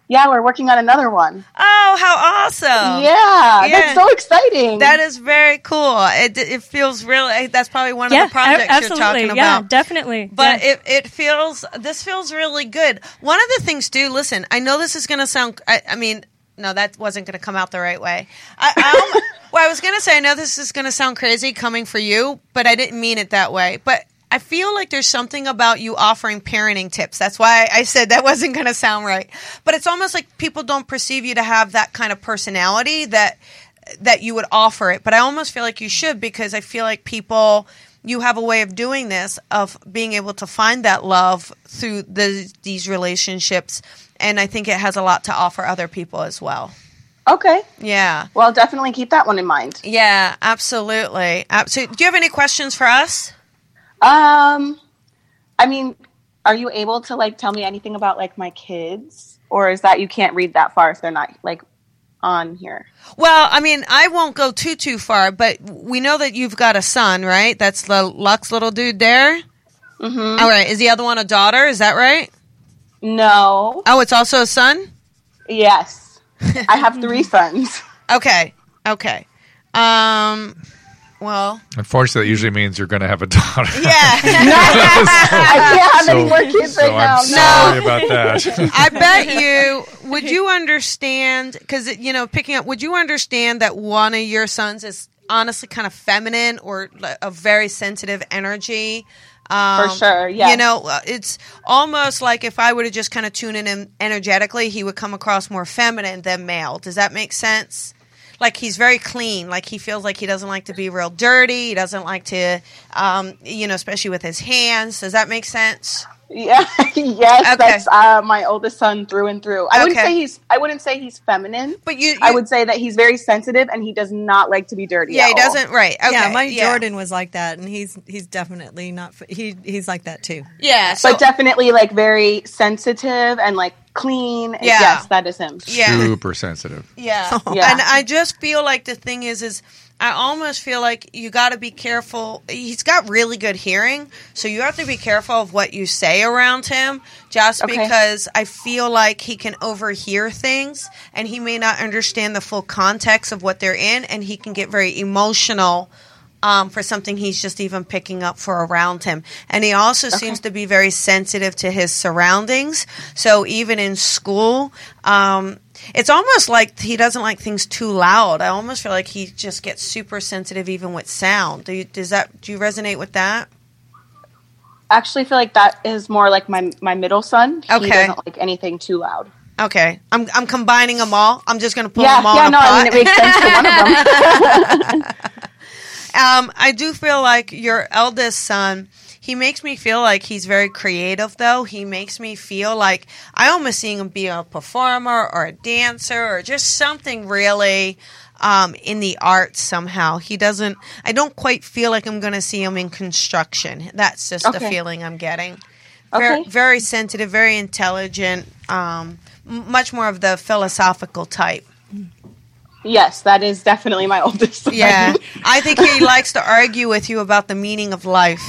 [SPEAKER 7] Yeah, we're working on another one.
[SPEAKER 4] Oh, how awesome.
[SPEAKER 7] Yeah,
[SPEAKER 4] Yeah.
[SPEAKER 7] that's so exciting.
[SPEAKER 4] That is very cool. It, it feels really, that's probably one
[SPEAKER 6] Yeah,
[SPEAKER 4] of the projects
[SPEAKER 6] a- absolutely.
[SPEAKER 4] you're talking
[SPEAKER 6] Yeah,
[SPEAKER 4] about.
[SPEAKER 6] definitely.
[SPEAKER 4] But
[SPEAKER 6] Yeah.
[SPEAKER 4] it, it feels, this feels really good. One of the things, too, listen, I know this is going to sound, I, I mean, no, that wasn't going to come out the right way. I, I almo- well, I was going to say, I know this is going to sound crazy coming for you, but I didn't mean it that way. But I feel like there's something about you offering parenting tips. That's why I said that wasn't going to sound right. But it's almost like people don't perceive you to have that kind of personality that that you would offer it. But I almost feel like you should, because I feel like people, you have a way of doing this, of being able to find that love through the, these relationships. And I think it has a lot to offer other people as well.
[SPEAKER 7] Okay.
[SPEAKER 4] Yeah.
[SPEAKER 7] Well, definitely keep that one in mind.
[SPEAKER 4] Yeah, absolutely. Absolutely. Do you have any questions for us?
[SPEAKER 7] Um, I mean, are you able to like tell me anything about like my kids, or is that you can't read that far if they're not like on here?
[SPEAKER 4] Well, I mean, I won't go too, too far, but we know that you've got a son, right? That's the Lux little dude there?
[SPEAKER 7] Mm-hmm.
[SPEAKER 4] All right. Is the other one a daughter? Is that right?
[SPEAKER 7] No.
[SPEAKER 4] Oh, it's also a son?
[SPEAKER 7] Yes. I have three sons.
[SPEAKER 4] Okay. Okay. Um, well.
[SPEAKER 5] Unfortunately, that usually means you're going to have a daughter.
[SPEAKER 4] Yeah.
[SPEAKER 7] I can't have any
[SPEAKER 5] So-
[SPEAKER 7] more kids
[SPEAKER 5] so
[SPEAKER 7] right now.
[SPEAKER 5] I'm sorry about that.
[SPEAKER 4] I bet you, would you understand, because, you know, picking up, would you understand that one of your sons is honestly kind of feminine or like a very sensitive energy? Um,
[SPEAKER 7] For sure, yes.
[SPEAKER 4] You know, uh, it's almost like if I were to just kind of tune in him energetically, he would come across more feminine than male. Does that make sense? Like he's very clean. Like he feels like he doesn't like to be real dirty. He doesn't like to, um, you know, especially with his hands. Does that make sense?
[SPEAKER 7] Yeah, yes,
[SPEAKER 4] Okay.
[SPEAKER 7] that's uh, my oldest son through and through. I wouldn't
[SPEAKER 4] Okay.
[SPEAKER 7] say he's. I wouldn't say he's feminine.
[SPEAKER 4] But you, you
[SPEAKER 7] I would say that he's very sensitive and he does not like to be dirty.
[SPEAKER 4] yeah,
[SPEAKER 7] at
[SPEAKER 4] he
[SPEAKER 7] all.
[SPEAKER 4] doesn't. Right. Okay.
[SPEAKER 3] yeah, my
[SPEAKER 4] yeah.
[SPEAKER 3] Jordan was like that, and he's he's definitely not. f- He he's like that too.
[SPEAKER 4] Yeah. So,
[SPEAKER 7] But definitely like very sensitive and like clean. And
[SPEAKER 4] Yeah.
[SPEAKER 7] Yes, that is him.
[SPEAKER 4] yeah.
[SPEAKER 5] Super sensitive.
[SPEAKER 4] Yeah.
[SPEAKER 7] Yeah.
[SPEAKER 4] And I just feel like the thing is, is I almost feel like you got to be careful. He's got really good hearing, so you have to be careful of what you say around him, just
[SPEAKER 7] Okay.
[SPEAKER 4] because I feel like he can overhear things and he may not understand the full context of what they're in, and he can get very emotional um, for something he's just even picking up for around him. And he also seems to be very sensitive to his surroundings. So even in school, um, it's almost like he doesn't like things too loud. I almost feel like he just gets super sensitive even with sound. Do you, does that, do you resonate with that?
[SPEAKER 7] Actually, feel like that is more like my my middle son. He
[SPEAKER 4] Okay.
[SPEAKER 7] doesn't like anything too loud.
[SPEAKER 4] Okay. I'm I'm combining them all. I'm just going to pull
[SPEAKER 7] yeah,
[SPEAKER 4] them all
[SPEAKER 7] yeah,
[SPEAKER 4] in a
[SPEAKER 7] no,
[SPEAKER 4] pot.
[SPEAKER 7] I mean it makes sense for one of them.
[SPEAKER 4] Um, I do feel like your eldest son, he makes me feel like he's very creative, though. He makes me feel like I almost see him be a performer or a dancer or just something really um, in the arts somehow. He doesn't, I don't quite feel like I'm going to see him in construction. That's just the
[SPEAKER 7] Okay.
[SPEAKER 4] feeling I'm getting. Very,
[SPEAKER 7] Okay.
[SPEAKER 4] very sensitive, very intelligent, um, m- much more of the philosophical type.
[SPEAKER 7] Yes, that is definitely my oldest son.
[SPEAKER 4] Yeah, I think he likes to argue with you about the meaning of life.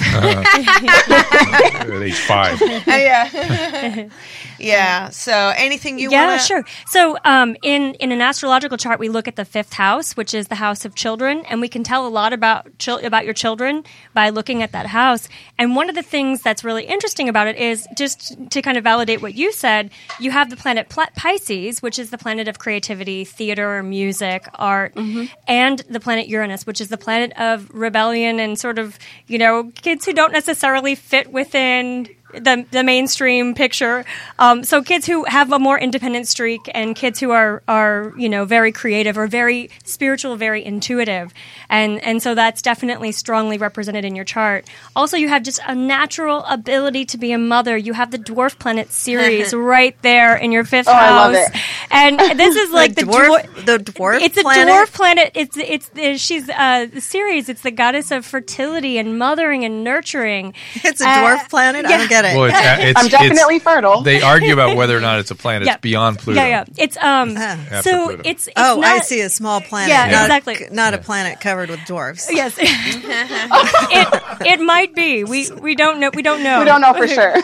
[SPEAKER 5] At age five.
[SPEAKER 4] yeah, yeah. So, anything you
[SPEAKER 6] yeah,
[SPEAKER 4] want?
[SPEAKER 6] sure. So, um, in in an astrological chart, we look at the fifth house, which is the house of children, and we can tell a lot about chil- about your children by looking at that house. And one of the things that's really interesting about it is just to kind of validate what you said. You have the planet Pla- Pisces, which is the planet of creativity, theater, music, art, and the planet Uranus, which is the planet of rebellion and sort of, you know, kids who don't necessarily fit within the the mainstream picture. Um, so kids who have a more independent streak and kids who are are you know very creative or very spiritual, very intuitive, and and so that's definitely strongly represented in your chart. Also, you have just a natural ability to be a mother. You have the dwarf planet Ceres right there in your fifth
[SPEAKER 7] Oh, I
[SPEAKER 6] house,
[SPEAKER 7] love it.
[SPEAKER 6] and this is like the,
[SPEAKER 3] dwarf,
[SPEAKER 6] dwar-
[SPEAKER 3] the dwarf.
[SPEAKER 6] it's a
[SPEAKER 3] planet?
[SPEAKER 6] dwarf planet. It's it's uh, she's uh, Ceres. It's the goddess of fertility and mothering and nurturing.
[SPEAKER 3] It's a
[SPEAKER 6] Uh,
[SPEAKER 3] dwarf planet. I
[SPEAKER 6] yeah.
[SPEAKER 3] don't get get it.
[SPEAKER 5] Well, it's, it's,
[SPEAKER 7] I'm definitely
[SPEAKER 5] it's,
[SPEAKER 7] fertile.
[SPEAKER 5] They argue about whether or not it's a planet.
[SPEAKER 6] Yeah.
[SPEAKER 5] It's beyond Pluto.
[SPEAKER 6] Yeah, yeah. It's um.
[SPEAKER 3] Uh-huh.
[SPEAKER 6] So
[SPEAKER 5] Pluto.
[SPEAKER 6] it's, it's
[SPEAKER 3] oh,
[SPEAKER 6] not,
[SPEAKER 3] I see a small planet.
[SPEAKER 6] Yeah,
[SPEAKER 3] not,
[SPEAKER 6] exactly.
[SPEAKER 3] Not a planet covered with dwarfs.
[SPEAKER 6] Yes. it it might be. We we don't know. We don't know.
[SPEAKER 7] We don't know for sure.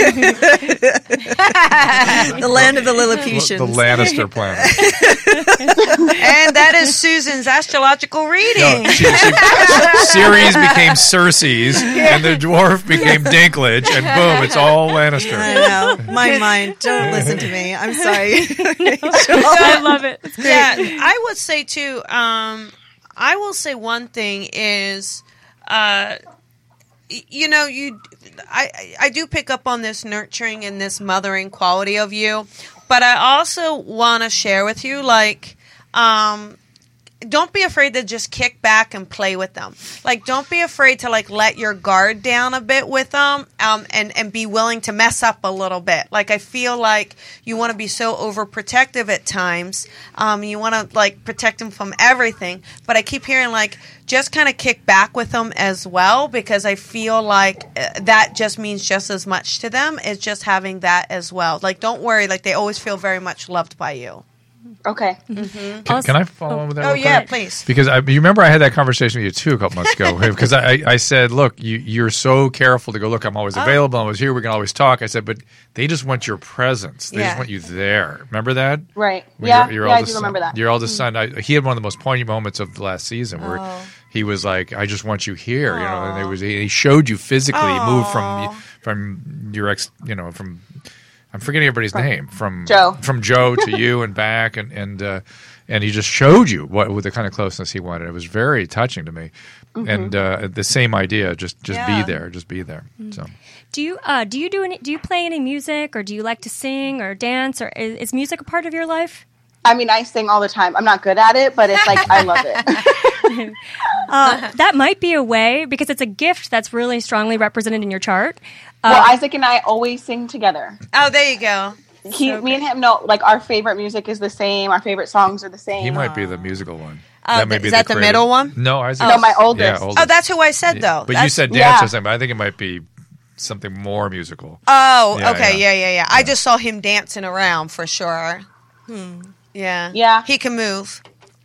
[SPEAKER 3] The land of the
[SPEAKER 5] The
[SPEAKER 3] Lilliputians.
[SPEAKER 5] Lannister planet.
[SPEAKER 4] And that is Susan's astrological reading.
[SPEAKER 5] No, she, she, Ceres became Cersei's, and the dwarf became Dinklage, and boom, it's all Lannister.
[SPEAKER 3] I know. My mind. Don't listen to me. I'm sorry.
[SPEAKER 6] I love it. It's great.
[SPEAKER 4] Yeah, I would say too. Um, I will say one thing is, uh, y- you know, you. I I do pick up on this nurturing and this mothering quality of you, but I also want to share with you, like, um, don't be afraid to just kick back and play with them. Like, don't be afraid to like let your guard down a bit with them, um, and and be willing to mess up a little bit. Like, I feel like you want to be so overprotective at times. Um, you want to like protect them from everything, but I keep hearing like just kind of kick back with them as well, because I feel like uh, that just means just as much to them as just having that as well. Like, don't worry. Like, they always feel very much loved by you.
[SPEAKER 7] Okay.
[SPEAKER 5] Can, can I follow on with that?
[SPEAKER 4] Oh
[SPEAKER 5] real
[SPEAKER 4] yeah,
[SPEAKER 5] quick?
[SPEAKER 4] please.
[SPEAKER 5] Because I, you remember I had that conversation with you too a couple months ago. Because I, I said, look, you, you're so careful to go, look, I'm always available. I'm always here. We can always talk. I said, but they just want your presence. They
[SPEAKER 4] Yeah.
[SPEAKER 5] just want you there. Remember that?
[SPEAKER 7] Right.
[SPEAKER 5] When
[SPEAKER 7] Yeah.
[SPEAKER 5] your- your
[SPEAKER 7] yeah, I
[SPEAKER 5] eldest
[SPEAKER 7] do remember
[SPEAKER 5] son,
[SPEAKER 7] that.
[SPEAKER 5] Your eldest son, I, he had one of the most poignant moments of the last season where he was like, "I just want you here," you know. And it was he showed you physically. He moved from from your ex, you know, from I'm forgetting everybody's name from
[SPEAKER 7] Joe.
[SPEAKER 5] from Joe to you and back, and and uh, and he just showed you what with the kind of closeness he wanted. It was very touching to me, and uh, the same idea, just just
[SPEAKER 4] Yeah.
[SPEAKER 5] be there, just be there. So.
[SPEAKER 6] Do you uh do you do any do you play any music, or do you like to sing or dance, or is, is music a part of your life?
[SPEAKER 7] I mean, I sing all the time. I'm not good at it, but it's like I love it.
[SPEAKER 6] Uh, that might be a way, because it's a gift that's really strongly represented in your chart. Uh,
[SPEAKER 7] Well, Isaac and I always sing together.
[SPEAKER 4] Oh, there you go.
[SPEAKER 7] He, me and him know, like, our favorite music is the same. Our favorite songs are the same.
[SPEAKER 5] He might be the musical one.
[SPEAKER 4] Uh,
[SPEAKER 5] may
[SPEAKER 4] th-
[SPEAKER 5] be
[SPEAKER 4] is that the
[SPEAKER 5] creative-
[SPEAKER 4] middle one?
[SPEAKER 5] No, Isaac.
[SPEAKER 7] No, my oldest.
[SPEAKER 5] Yeah, oldest.
[SPEAKER 4] Oh, that's who I said though.
[SPEAKER 5] But you
[SPEAKER 4] That's-
[SPEAKER 5] said dance
[SPEAKER 7] Yeah.
[SPEAKER 5] or something. But I think it might be something more musical.
[SPEAKER 4] Oh,
[SPEAKER 5] Yeah,
[SPEAKER 4] okay,
[SPEAKER 5] yeah.
[SPEAKER 4] yeah. yeah, yeah, I just saw him dancing around for sure. Yeah,
[SPEAKER 7] Yeah.
[SPEAKER 4] He can move.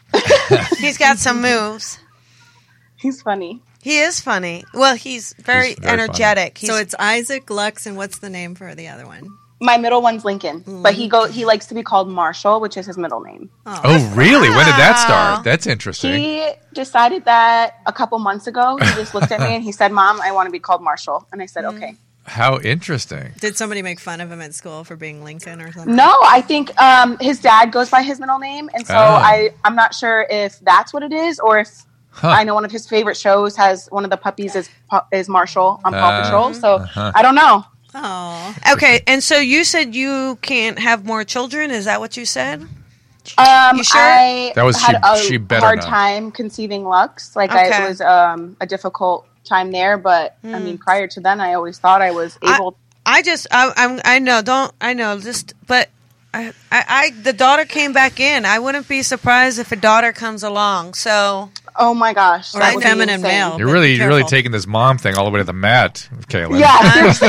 [SPEAKER 4] He's got some moves.
[SPEAKER 7] He's funny.
[SPEAKER 4] He is funny. Well, he's very,
[SPEAKER 5] He's very
[SPEAKER 4] energetic. He's,
[SPEAKER 3] So it's Isaac, Lux, and what's the name for the other one?
[SPEAKER 7] My middle one's Lincoln, but he go he likes to be called Marshall, which is his middle name.
[SPEAKER 5] Oh, really? When did that
[SPEAKER 4] Wow.
[SPEAKER 5] start? That's interesting.
[SPEAKER 7] He decided that a couple months ago. He just looked at me and he said, "Mom, I want to be called Marshall." And I said, "Okay."
[SPEAKER 5] How interesting.
[SPEAKER 3] Did somebody make fun of him at school for being Lincoln or something?
[SPEAKER 7] No, I think um, his dad goes by his middle name, and so
[SPEAKER 5] Oh.
[SPEAKER 7] I I'm not sure if that's what it is or if
[SPEAKER 5] Huh.
[SPEAKER 7] I know one of his favorite shows has one of the puppies is Pu- is Marshall on Paw
[SPEAKER 5] Uh,
[SPEAKER 7] Patrol. So
[SPEAKER 5] uh-huh.
[SPEAKER 7] I don't know.
[SPEAKER 3] Oh,
[SPEAKER 4] okay, and so you said you can't have more children. Is that what you said?
[SPEAKER 7] Um,
[SPEAKER 4] You sure?
[SPEAKER 7] I
[SPEAKER 5] That was
[SPEAKER 7] had
[SPEAKER 5] she-
[SPEAKER 7] a
[SPEAKER 5] she better
[SPEAKER 7] hard
[SPEAKER 5] not.
[SPEAKER 7] time conceiving Lux. Like
[SPEAKER 4] Okay.
[SPEAKER 7] I, it was um, a difficult time there, but I mean, prior to then, I always thought I was
[SPEAKER 4] I-
[SPEAKER 7] able.
[SPEAKER 4] I just, I, I'm, I know, don't, I know, just, but I, I, I, the daughter came back in. I wouldn't be surprised if a daughter comes along. So
[SPEAKER 7] Oh my gosh,
[SPEAKER 3] or
[SPEAKER 7] that
[SPEAKER 3] a
[SPEAKER 7] would be
[SPEAKER 3] feminine
[SPEAKER 7] insane.
[SPEAKER 3] male.
[SPEAKER 5] You're
[SPEAKER 3] but
[SPEAKER 5] really,
[SPEAKER 3] be
[SPEAKER 5] you're really
[SPEAKER 3] careful.
[SPEAKER 5] taking this mom thing all the way to the mat, Kaylin.
[SPEAKER 7] Yeah, seriously.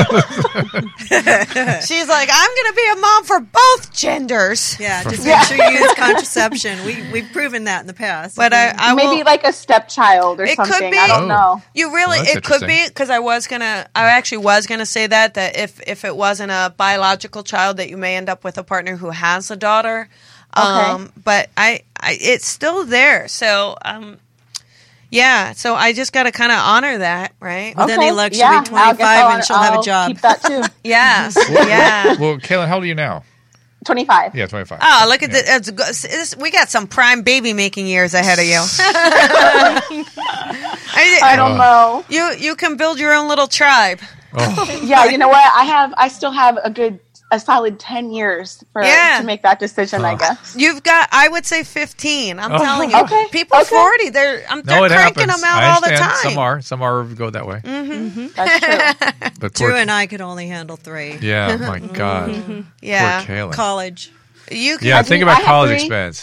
[SPEAKER 4] she's like, I'm going to be a mom for both genders.
[SPEAKER 3] Yeah, just
[SPEAKER 7] Yeah.
[SPEAKER 3] make sure you use contraception. We we've proven that in the past.
[SPEAKER 4] But I, I
[SPEAKER 7] maybe
[SPEAKER 4] will,
[SPEAKER 7] like a stepchild or
[SPEAKER 4] It could
[SPEAKER 7] something.
[SPEAKER 4] be.
[SPEAKER 7] I don't
[SPEAKER 5] Oh.
[SPEAKER 7] know.
[SPEAKER 4] you really,
[SPEAKER 5] Well, that's
[SPEAKER 4] it could
[SPEAKER 5] interesting.
[SPEAKER 4] be, because I was going to, I actually was going to say that, that if, if it wasn't a biological child, that you may end up with a partner who has a daughter. Um, but I, I, it's still there. So, um, yeah, so I just got to kind of honor that, right?
[SPEAKER 3] With any luck, she'll
[SPEAKER 7] yeah,
[SPEAKER 3] be
[SPEAKER 7] I'll guess
[SPEAKER 3] twenty-five
[SPEAKER 7] I'll-
[SPEAKER 3] and she'll have a
[SPEAKER 7] I'll
[SPEAKER 3] job.
[SPEAKER 7] Keep that too.
[SPEAKER 4] Yes, yeah.
[SPEAKER 5] Well, Kaylin, how old are you now?
[SPEAKER 7] twenty-five.
[SPEAKER 5] Yeah, twenty-five.
[SPEAKER 4] Oh, look at
[SPEAKER 5] Yeah.
[SPEAKER 4] the, it's, go- it's, we got some prime baby making years ahead of you. I,
[SPEAKER 7] I don't know.
[SPEAKER 4] you you can build your own little tribe.
[SPEAKER 5] Oh,
[SPEAKER 7] Yeah, you know what? I have. I still have a good, a solid ten years for
[SPEAKER 4] Yeah.
[SPEAKER 7] to make that decision. I guess.
[SPEAKER 4] You've got, I would say fifteen. I'm
[SPEAKER 5] Oh.
[SPEAKER 4] telling you,
[SPEAKER 7] Okay,
[SPEAKER 4] people
[SPEAKER 7] okay.
[SPEAKER 4] forty, they're I'm, they're
[SPEAKER 5] no, it
[SPEAKER 4] cranking
[SPEAKER 5] happens.
[SPEAKER 4] them out
[SPEAKER 5] I
[SPEAKER 4] all the
[SPEAKER 5] understand.
[SPEAKER 4] time.
[SPEAKER 5] Some are, some are go that way.
[SPEAKER 7] That's true.
[SPEAKER 5] But poor,
[SPEAKER 3] Drew and I could only handle three.
[SPEAKER 5] yeah, my God,
[SPEAKER 4] Yeah,
[SPEAKER 5] poor Kaylin.
[SPEAKER 3] College.
[SPEAKER 4] you can.
[SPEAKER 5] Yeah,
[SPEAKER 7] I
[SPEAKER 5] think
[SPEAKER 7] do-
[SPEAKER 5] about
[SPEAKER 7] I have
[SPEAKER 5] college
[SPEAKER 7] three.
[SPEAKER 5] expense.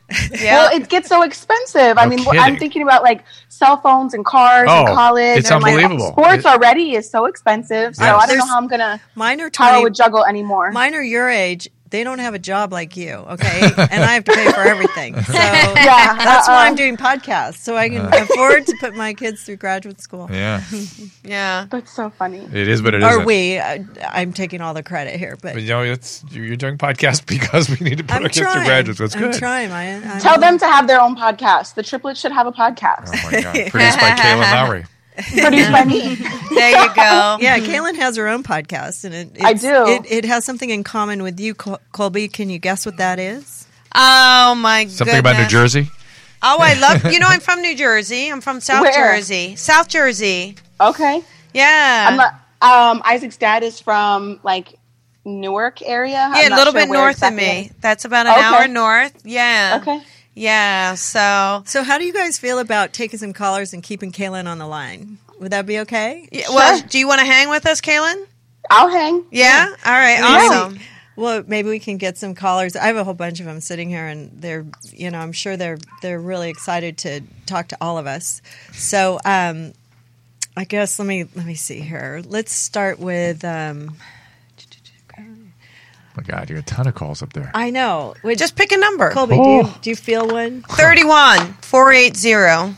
[SPEAKER 4] Yeah.
[SPEAKER 7] Well, it gets so expensive. I
[SPEAKER 5] No
[SPEAKER 7] mean,
[SPEAKER 5] kidding.
[SPEAKER 7] I'm thinking about like cell phones and cars
[SPEAKER 5] Oh,
[SPEAKER 7] and college.
[SPEAKER 5] it's
[SPEAKER 7] and like,
[SPEAKER 5] unbelievable.
[SPEAKER 7] sports
[SPEAKER 5] It-
[SPEAKER 7] already is so expensive. So
[SPEAKER 5] Yes.
[SPEAKER 7] I don't know
[SPEAKER 3] There's-
[SPEAKER 7] how I'm gonna
[SPEAKER 3] Mine are
[SPEAKER 7] how I
[SPEAKER 3] twenty.
[SPEAKER 7] would juggle anymore.
[SPEAKER 3] Mine are your age. They don't have a job like you, okay? And I have to pay for everything. So
[SPEAKER 7] Yeah,
[SPEAKER 3] that's why
[SPEAKER 7] uh-uh.
[SPEAKER 3] I'm doing podcasts, so I can afford to put my kids through graduate school.
[SPEAKER 5] Yeah,
[SPEAKER 4] Yeah.
[SPEAKER 7] That's so funny.
[SPEAKER 5] it is, but it
[SPEAKER 3] Or
[SPEAKER 5] isn't.
[SPEAKER 3] we. I, I'm taking all the credit here, but
[SPEAKER 5] But, you know, it's you're doing podcasts because we need to put
[SPEAKER 3] I'm
[SPEAKER 5] our kids through
[SPEAKER 3] trying.
[SPEAKER 5] graduate school. That's
[SPEAKER 3] I'm
[SPEAKER 5] good.
[SPEAKER 3] trying. I, I'm,
[SPEAKER 7] Tell them to have their own podcast. The triplets should have a podcast.
[SPEAKER 5] Oh my god! Produced by Kayla Lowry.
[SPEAKER 7] Produced by me.
[SPEAKER 4] There you go.
[SPEAKER 3] Yeah, Kaylin has her own podcast, and it, it's,
[SPEAKER 7] I do.
[SPEAKER 3] It, it has something in common with you, Col- Colby. Can you guess what that is?
[SPEAKER 4] Oh my
[SPEAKER 5] Something
[SPEAKER 4] goodness.
[SPEAKER 5] about New Jersey.
[SPEAKER 4] Oh, I love. You know, I'm from New Jersey. I'm from South
[SPEAKER 7] Where?
[SPEAKER 4] Jersey. South Jersey.
[SPEAKER 7] Okay.
[SPEAKER 4] Yeah.
[SPEAKER 7] I'm not, um, Isaac's dad is from like Newark area.
[SPEAKER 4] yeah,
[SPEAKER 7] I'm
[SPEAKER 4] a
[SPEAKER 7] not
[SPEAKER 4] little
[SPEAKER 7] sure
[SPEAKER 4] bit
[SPEAKER 7] where
[SPEAKER 4] north
[SPEAKER 7] exactly
[SPEAKER 4] of
[SPEAKER 7] it
[SPEAKER 4] me.
[SPEAKER 7] is.
[SPEAKER 4] That's about an
[SPEAKER 7] Okay.
[SPEAKER 4] hour north. Yeah.
[SPEAKER 7] Okay.
[SPEAKER 4] Yeah. So.
[SPEAKER 3] So, how do you guys feel about taking some callers and keeping Kaylin on the line? Would that be okay?
[SPEAKER 4] Yeah, well,
[SPEAKER 7] Sure.
[SPEAKER 4] do you want to hang with us, Kaylin?
[SPEAKER 7] I'll hang.
[SPEAKER 4] Yeah. All right.
[SPEAKER 3] Yeah.
[SPEAKER 4] Awesome.
[SPEAKER 3] Well, maybe we can get some callers. I have a whole bunch of them sitting here, and they're, you know, I'm sure they're they're really excited to talk to all of us. So, um, I guess let me let me see here. Let's start with. Um,
[SPEAKER 5] Oh my god, you got a ton of calls up there.
[SPEAKER 3] I know. Which,
[SPEAKER 4] Just pick a number.
[SPEAKER 3] Colby, do you, do you feel one?
[SPEAKER 4] thirty-one, four eighty.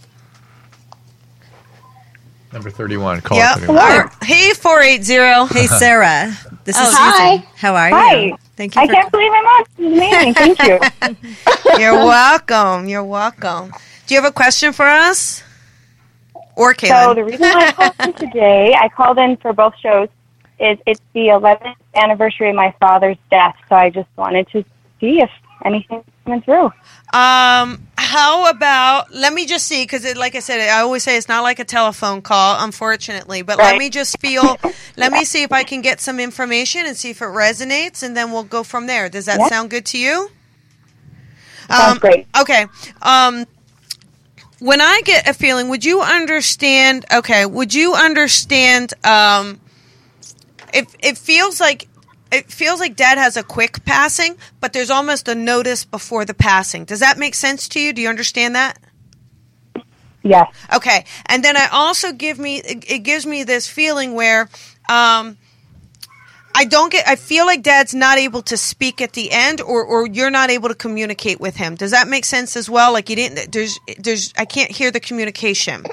[SPEAKER 5] Number thirty-one. Call
[SPEAKER 4] Yep.
[SPEAKER 5] thirty-one.
[SPEAKER 4] Or- Hey, four eighty.
[SPEAKER 3] Hey, Sarah. This is
[SPEAKER 7] Oh, hi.
[SPEAKER 3] Susan. How are
[SPEAKER 8] Hi.
[SPEAKER 3] you? Thank you.
[SPEAKER 8] I
[SPEAKER 3] for
[SPEAKER 8] can't believe I'm on. This is amazing. Thank you.
[SPEAKER 4] You're welcome. You're welcome. Do you have a question for us? Or
[SPEAKER 8] So
[SPEAKER 4] Kaylin?
[SPEAKER 8] the reason why I called in today, I called in for both shows, is it's the eleventh anniversary of my father's death. So I just wanted to see if anything's coming through.
[SPEAKER 4] Um, how about, let me just see, because like I said, I always say it's not like a telephone call, unfortunately, but let
[SPEAKER 8] Right.
[SPEAKER 4] me just feel, let me see if I can get some information and see if it resonates, and then we'll go from there. Does that
[SPEAKER 8] Yeah.
[SPEAKER 4] sound good to you?
[SPEAKER 8] Sounds
[SPEAKER 4] Um,
[SPEAKER 8] great.
[SPEAKER 4] Okay. Um, when I get a feeling, would you understand, okay, would you understand, um, it, it feels like, it feels like Dad has a quick passing, but there's almost a notice before the passing. Does that make sense to you? Do you understand that?
[SPEAKER 8] Yes.
[SPEAKER 4] Okay. And then I also give me, it, it gives me this feeling where, um, I don't get, I feel like Dad's not able to speak at the end, or, or you're not able to communicate with him. Does that make sense as well? Like you didn't, there's, there's, I can't hear the communication.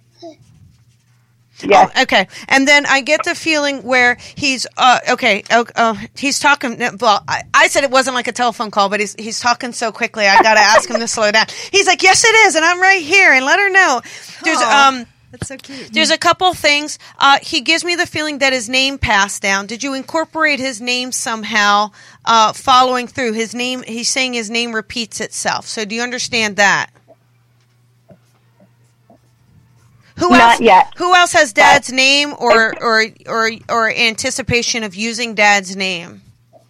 [SPEAKER 8] Yes.
[SPEAKER 4] Oh, okay. And then I get the feeling where he's, uh, okay, uh, uh, he's talking, well, I, I said it wasn't like a telephone call, but he's, he's talking so quickly, I got to ask him to slow down. He's like, yes, it is, and I'm right here, and let her know. There's,
[SPEAKER 3] Aw.
[SPEAKER 4] um,
[SPEAKER 3] That's so cute.
[SPEAKER 4] there's a couple things. Uh, he gives me the feeling that his name passed down. Did you incorporate his name somehow, uh, following through? His name, he's saying his name repeats itself. So do you understand that? Who
[SPEAKER 8] Not
[SPEAKER 4] else,
[SPEAKER 8] yet.
[SPEAKER 4] Who else has Dad's name or, or, or, or anticipation of using Dad's name?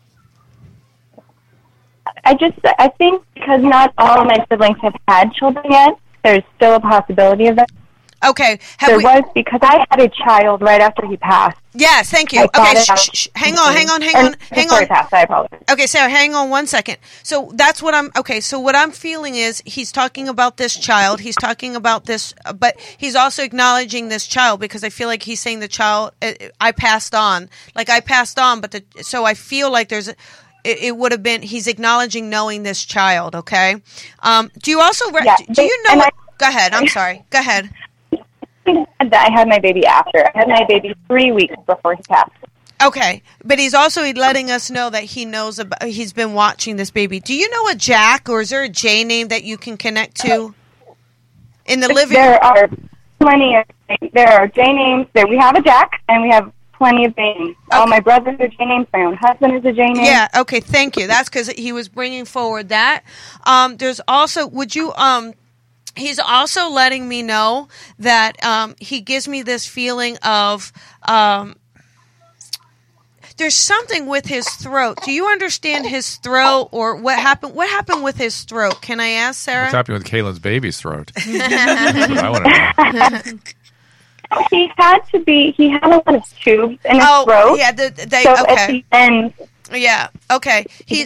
[SPEAKER 8] I just, I think because not all of my siblings have had children yet, there's still a possibility of that.
[SPEAKER 4] Okay. Have
[SPEAKER 8] There
[SPEAKER 4] we,
[SPEAKER 8] was, because I had a child right after he passed.
[SPEAKER 4] yes, thank you.
[SPEAKER 8] I
[SPEAKER 4] Okay,
[SPEAKER 8] thought it
[SPEAKER 4] shh,
[SPEAKER 8] out.
[SPEAKER 4] shh, shh. hang on, hang on, hang
[SPEAKER 8] Or
[SPEAKER 4] on, hang
[SPEAKER 8] before
[SPEAKER 4] on.
[SPEAKER 8] he passed, I apologize.
[SPEAKER 4] Okay, Sarah, hang on one second. So that's what I'm, okay, so what I'm feeling is he's talking about this child, he's talking about this, uh, but he's also acknowledging this child because I feel like he's saying the child, uh, I passed on. Like I passed on, but the, so I feel like there's, a, it, it would have been, he's acknowledging knowing this child, okay? Um, do you also, re-
[SPEAKER 8] Yeah,
[SPEAKER 4] do you know
[SPEAKER 8] and
[SPEAKER 4] what,
[SPEAKER 8] I-
[SPEAKER 4] go ahead, I'm sorry, go ahead.
[SPEAKER 8] I had my baby after. I had my baby three weeks before he passed.
[SPEAKER 4] Okay, but he's also letting us know that he knows about, he's been watching this baby. Do you know a Jack, or is there a J name that you can connect to in the living?
[SPEAKER 8] There are plenty of, there are J names. There, we have a Jack, and we have plenty of J names. All my brothers are J names. My own husband is a J name.
[SPEAKER 4] Yeah. Okay. Thank you. That's because he was bringing forward that. Um, there's also. Would you? Um, he's also letting me know that um, he gives me this feeling of. Um, there's something with his throat. Do you understand his throat, or what happened? What happened with his throat? Can I ask Sarah?
[SPEAKER 5] What's happening with Kaylin's baby's throat? That's what I want to know.
[SPEAKER 8] He had to be, he had a lot of tubes in his
[SPEAKER 4] oh,
[SPEAKER 8] throat.
[SPEAKER 4] yeah. The, they,
[SPEAKER 8] so at
[SPEAKER 4] okay.
[SPEAKER 8] the end,
[SPEAKER 4] Yeah. Okay. He's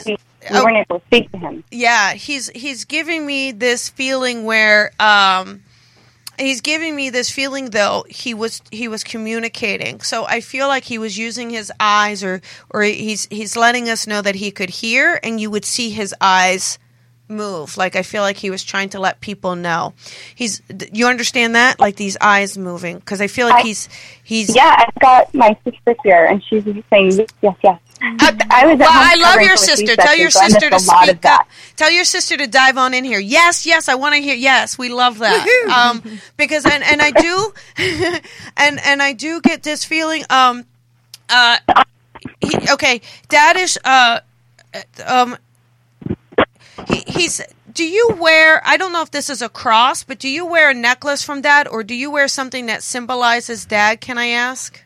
[SPEAKER 8] we
[SPEAKER 4] oh,
[SPEAKER 8] weren't able to speak to him.
[SPEAKER 4] Yeah, he's he's giving me this feeling where um, he's giving me this feeling though he was he was communicating. So I feel like he was using his eyes, or or he's he's letting us know that he could hear, and you would see his eyes move. Like I feel like he was trying to let people know. He's you understand that? Like these eyes moving, because I feel like
[SPEAKER 8] I,
[SPEAKER 4] he's he's
[SPEAKER 8] yeah. I've got my sister here, and she's saying yes, yes, yes.
[SPEAKER 4] Uh,
[SPEAKER 8] I was. At
[SPEAKER 4] well,
[SPEAKER 8] home
[SPEAKER 4] I love
[SPEAKER 8] covering
[SPEAKER 4] your
[SPEAKER 8] for a
[SPEAKER 4] sister. Tell
[SPEAKER 8] C-section,
[SPEAKER 4] your
[SPEAKER 8] so I
[SPEAKER 4] sister to
[SPEAKER 8] missed a lot of
[SPEAKER 4] speak
[SPEAKER 8] that.
[SPEAKER 4] up. Tell your sister to dive on in here. Yes, yes, I want to hear. Yes, we love that. Um, because and, and I do, and and I do get this feeling. Um, uh, he, okay, Dad is. Uh, um, he, he's. Do you wear? I don't know if this is a cross, but do you wear a necklace from Dad, or do you wear something that symbolizes Dad? Can I ask?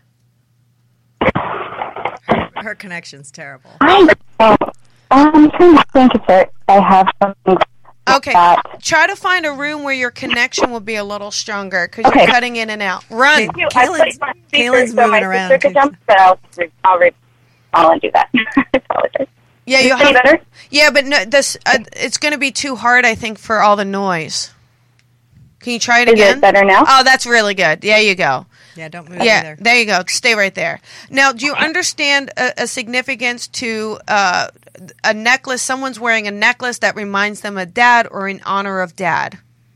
[SPEAKER 3] Her connection's terrible.
[SPEAKER 8] I um, I'm trying to think if there, I have something.
[SPEAKER 4] Okay,
[SPEAKER 8] that.
[SPEAKER 4] try to find a room where your connection will be a little stronger, because
[SPEAKER 8] Okay.
[SPEAKER 4] you're cutting in and out. Run.
[SPEAKER 3] Okay.
[SPEAKER 8] I put
[SPEAKER 3] Kaylin's-
[SPEAKER 8] my speaker
[SPEAKER 3] Kaylin's
[SPEAKER 8] so
[SPEAKER 3] moving
[SPEAKER 8] my
[SPEAKER 3] around,
[SPEAKER 8] sister could
[SPEAKER 3] too.
[SPEAKER 8] jump, but I'll, I'll, re- I'll undo that. I apologize.
[SPEAKER 4] Yeah,
[SPEAKER 8] Is
[SPEAKER 4] you
[SPEAKER 8] it any
[SPEAKER 4] have.
[SPEAKER 8] better?
[SPEAKER 4] Yeah, but no, this uh, it's going to be too hard, I think, for all the noise. Can you try it
[SPEAKER 8] Is
[SPEAKER 4] again?
[SPEAKER 8] it better now?
[SPEAKER 4] Oh, that's really good. There you go.
[SPEAKER 3] Yeah, don't move
[SPEAKER 4] Yeah,
[SPEAKER 3] either.
[SPEAKER 4] there you go. Stay right there. Now, do you understand a, a significance to uh, a necklace? Someone's wearing a necklace that reminds them of Dad, or in honor of Dad.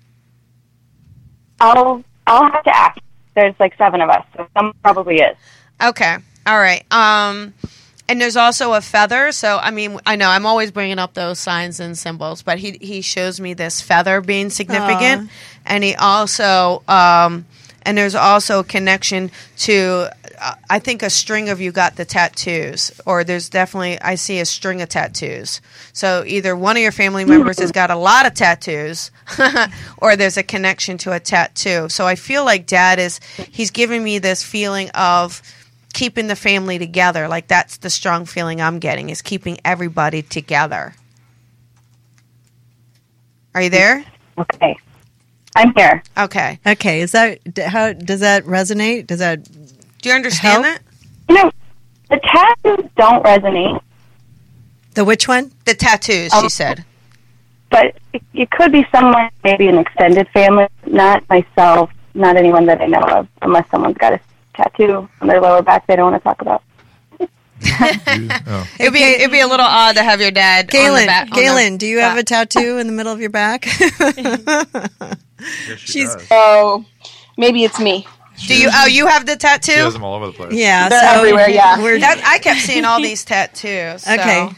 [SPEAKER 8] I'll I'll have to ask. There's like seven of us, so some probably is.
[SPEAKER 4] Okay. All right. Um, and there's also a feather. So, I mean, I know I'm always bringing up those signs and symbols, but he, he shows me this feather being significant.
[SPEAKER 3] Aw.
[SPEAKER 4] And he also, um, and there's also a connection to, uh, I think a string of you got the tattoos, or there's definitely, I see a string of tattoos. So either one of your family members has got a lot of tattoos, or there's a connection to a tattoo. So I feel like Dad is, he's giving me this feeling of keeping the family together. Like that's the strong feeling I'm getting, is keeping everybody together. Are you there?
[SPEAKER 8] Okay, I'm here.
[SPEAKER 4] Okay.
[SPEAKER 3] Okay, is that d- how does that resonate? Does that
[SPEAKER 4] Do you understand
[SPEAKER 3] Help?
[SPEAKER 4] that?
[SPEAKER 8] You know, the tattoos don't resonate,
[SPEAKER 3] the which one?
[SPEAKER 4] The tattoos, she
[SPEAKER 8] Um,
[SPEAKER 4] said.
[SPEAKER 8] but it, it could be someone, maybe an extended family, not myself, not anyone that I know of, unless someone's got a tattoo on their lower back they don't want to talk about.
[SPEAKER 5] Oh.
[SPEAKER 4] It'd be it'd be a little odd to have your dad on the
[SPEAKER 3] Galen,
[SPEAKER 4] back. on the
[SPEAKER 3] Galen, do you have a
[SPEAKER 4] back.
[SPEAKER 3] tattoo in the middle of your back?
[SPEAKER 5] Yes, she
[SPEAKER 3] She's-
[SPEAKER 5] does.
[SPEAKER 7] Oh, maybe it's me.
[SPEAKER 4] Do you? Oh, you have the
[SPEAKER 5] She
[SPEAKER 4] tattoo.
[SPEAKER 5] has them all over the place.
[SPEAKER 3] yeah,
[SPEAKER 7] They're
[SPEAKER 3] so
[SPEAKER 7] everywhere, yeah.
[SPEAKER 3] We're,
[SPEAKER 4] That, I kept seeing all these tattoos. So,
[SPEAKER 3] Okay.
[SPEAKER 4] um,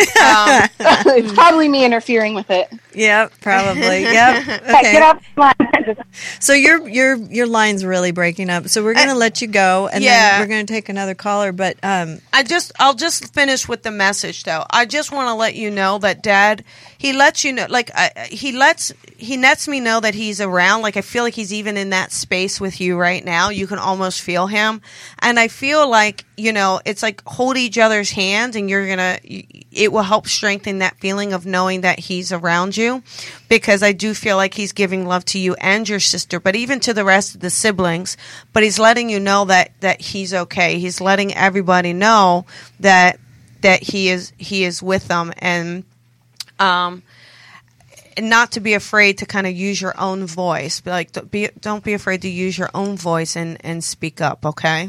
[SPEAKER 7] It's probably me interfering with it.
[SPEAKER 3] yep, probably. Yep.
[SPEAKER 8] Hey, get
[SPEAKER 3] Okay.
[SPEAKER 8] off the line. Just-
[SPEAKER 3] So your your your line's really breaking up. So we're going to
[SPEAKER 4] I-
[SPEAKER 3] let you go, and
[SPEAKER 4] Yeah.
[SPEAKER 3] then we're going to take another caller. But um,
[SPEAKER 4] I just I'll just finish with the message though. I just want to let you know that Dad, he lets you know, like I, he lets he lets me know that he's around. Like I feel like he's even in that space with you right now. You can almost feel him, and I feel like, you know, it's like hold each other's hands, and you're gonna it will help strengthen that feeling of knowing that he's around you, because I do feel like he's giving love to you and your sister, but even to the rest of the siblings. But he's letting you know that that he's okay. He's letting everybody know that that he is he is with them, and um and not to be afraid to kind of use your own voice. Be like don't be don't be afraid to use your own voice and and speak up, okay?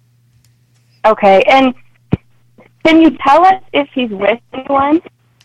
[SPEAKER 8] Okay, and can you tell us if he's with anyone?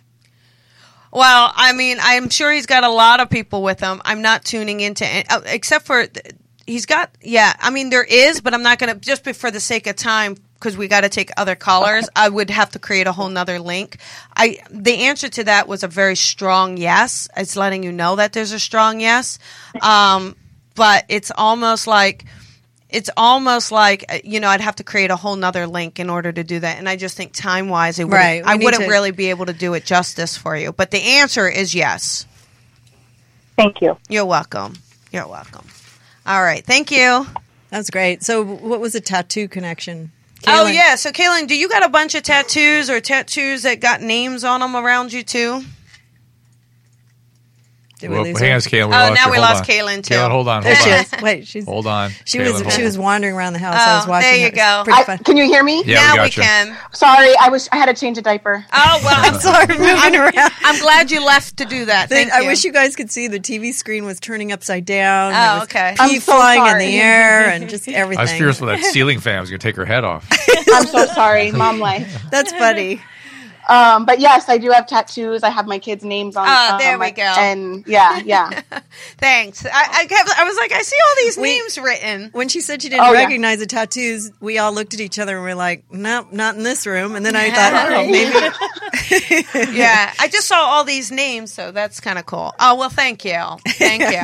[SPEAKER 4] Well, I mean, I'm sure he's got a lot of people with him. I'm not tuning into, uh, except for he's got, yeah. I mean, there is, but I'm not going to, just for the sake of time, because we got to take other callers. I would have to create a whole nother link. I the answer to that was a very strong yes. It's letting you know that there's a strong yes, um, but it's almost like. It's almost like, you know, I'd have to create a whole nother link in order to do that. And I just think time-wise, it wouldn't,
[SPEAKER 3] Right, we
[SPEAKER 4] I
[SPEAKER 3] need
[SPEAKER 4] wouldn't
[SPEAKER 3] to-
[SPEAKER 4] really be able to do it justice for you. But the answer is yes.
[SPEAKER 8] Thank you.
[SPEAKER 4] You're welcome. You're welcome. All right. Thank you.
[SPEAKER 3] that's great. So what was the tattoo connection?
[SPEAKER 4] Oh,
[SPEAKER 3] Kaylin?
[SPEAKER 4] yeah. So, Kaylin, do you got a bunch of tattoos or tattoos that got names on them around you, too?
[SPEAKER 3] Did we
[SPEAKER 5] Well,
[SPEAKER 3] lose
[SPEAKER 5] hang
[SPEAKER 3] her?
[SPEAKER 5] on, Kaylin. We
[SPEAKER 4] Oh,
[SPEAKER 5] lost
[SPEAKER 4] now
[SPEAKER 5] her.
[SPEAKER 4] we
[SPEAKER 5] Hold
[SPEAKER 4] lost
[SPEAKER 5] on.
[SPEAKER 4] Kaylin, too.
[SPEAKER 5] Kaylin, hold on.
[SPEAKER 3] There
[SPEAKER 5] Hold
[SPEAKER 3] she
[SPEAKER 5] on.
[SPEAKER 3] is. Wait, she's
[SPEAKER 5] Hold on.
[SPEAKER 3] She
[SPEAKER 5] Kaylin,
[SPEAKER 3] was
[SPEAKER 5] hold
[SPEAKER 3] she
[SPEAKER 5] on.
[SPEAKER 3] was wandering around the house. I was
[SPEAKER 4] Oh,
[SPEAKER 3] watching
[SPEAKER 4] there you
[SPEAKER 3] her. It's
[SPEAKER 4] go.
[SPEAKER 3] pretty
[SPEAKER 7] I,
[SPEAKER 3] fun.
[SPEAKER 7] can you hear me?
[SPEAKER 5] Yeah,
[SPEAKER 4] now
[SPEAKER 5] we
[SPEAKER 4] we
[SPEAKER 5] got you.
[SPEAKER 4] can.
[SPEAKER 7] Sorry, I was I had to change a diaper.
[SPEAKER 4] Oh, well, I'm
[SPEAKER 3] Sorry, moving around.
[SPEAKER 4] I'm glad you left to do that. Thank
[SPEAKER 3] I
[SPEAKER 4] you.
[SPEAKER 3] wish you guys could see the T V screen was turning upside down.
[SPEAKER 4] Oh,
[SPEAKER 3] There was
[SPEAKER 4] okay.
[SPEAKER 3] Pee
[SPEAKER 7] I'm so
[SPEAKER 3] flying in
[SPEAKER 7] sorry.
[SPEAKER 3] the air and just everything.
[SPEAKER 5] I was fearful that ceiling fan was going to take her head off.
[SPEAKER 7] I'm so sorry, mom life.
[SPEAKER 3] That's funny.
[SPEAKER 7] Um, but yes, I do have tattoos. I have my kids' names on.
[SPEAKER 4] Oh,
[SPEAKER 7] um,
[SPEAKER 4] there we
[SPEAKER 7] my-
[SPEAKER 4] go.
[SPEAKER 7] And yeah, yeah.
[SPEAKER 4] Thanks. I, I kept. I was like, I see all these
[SPEAKER 3] We-
[SPEAKER 4] names written.
[SPEAKER 3] When she said she didn't
[SPEAKER 7] Oh, yeah.
[SPEAKER 3] recognize the tattoos, we all looked at each other and we're like, nope, not in this room. And then I thought, oh, maybe.
[SPEAKER 4] Yeah, I just saw all these names, so that's kind of cool. Oh well, thank you, thank you.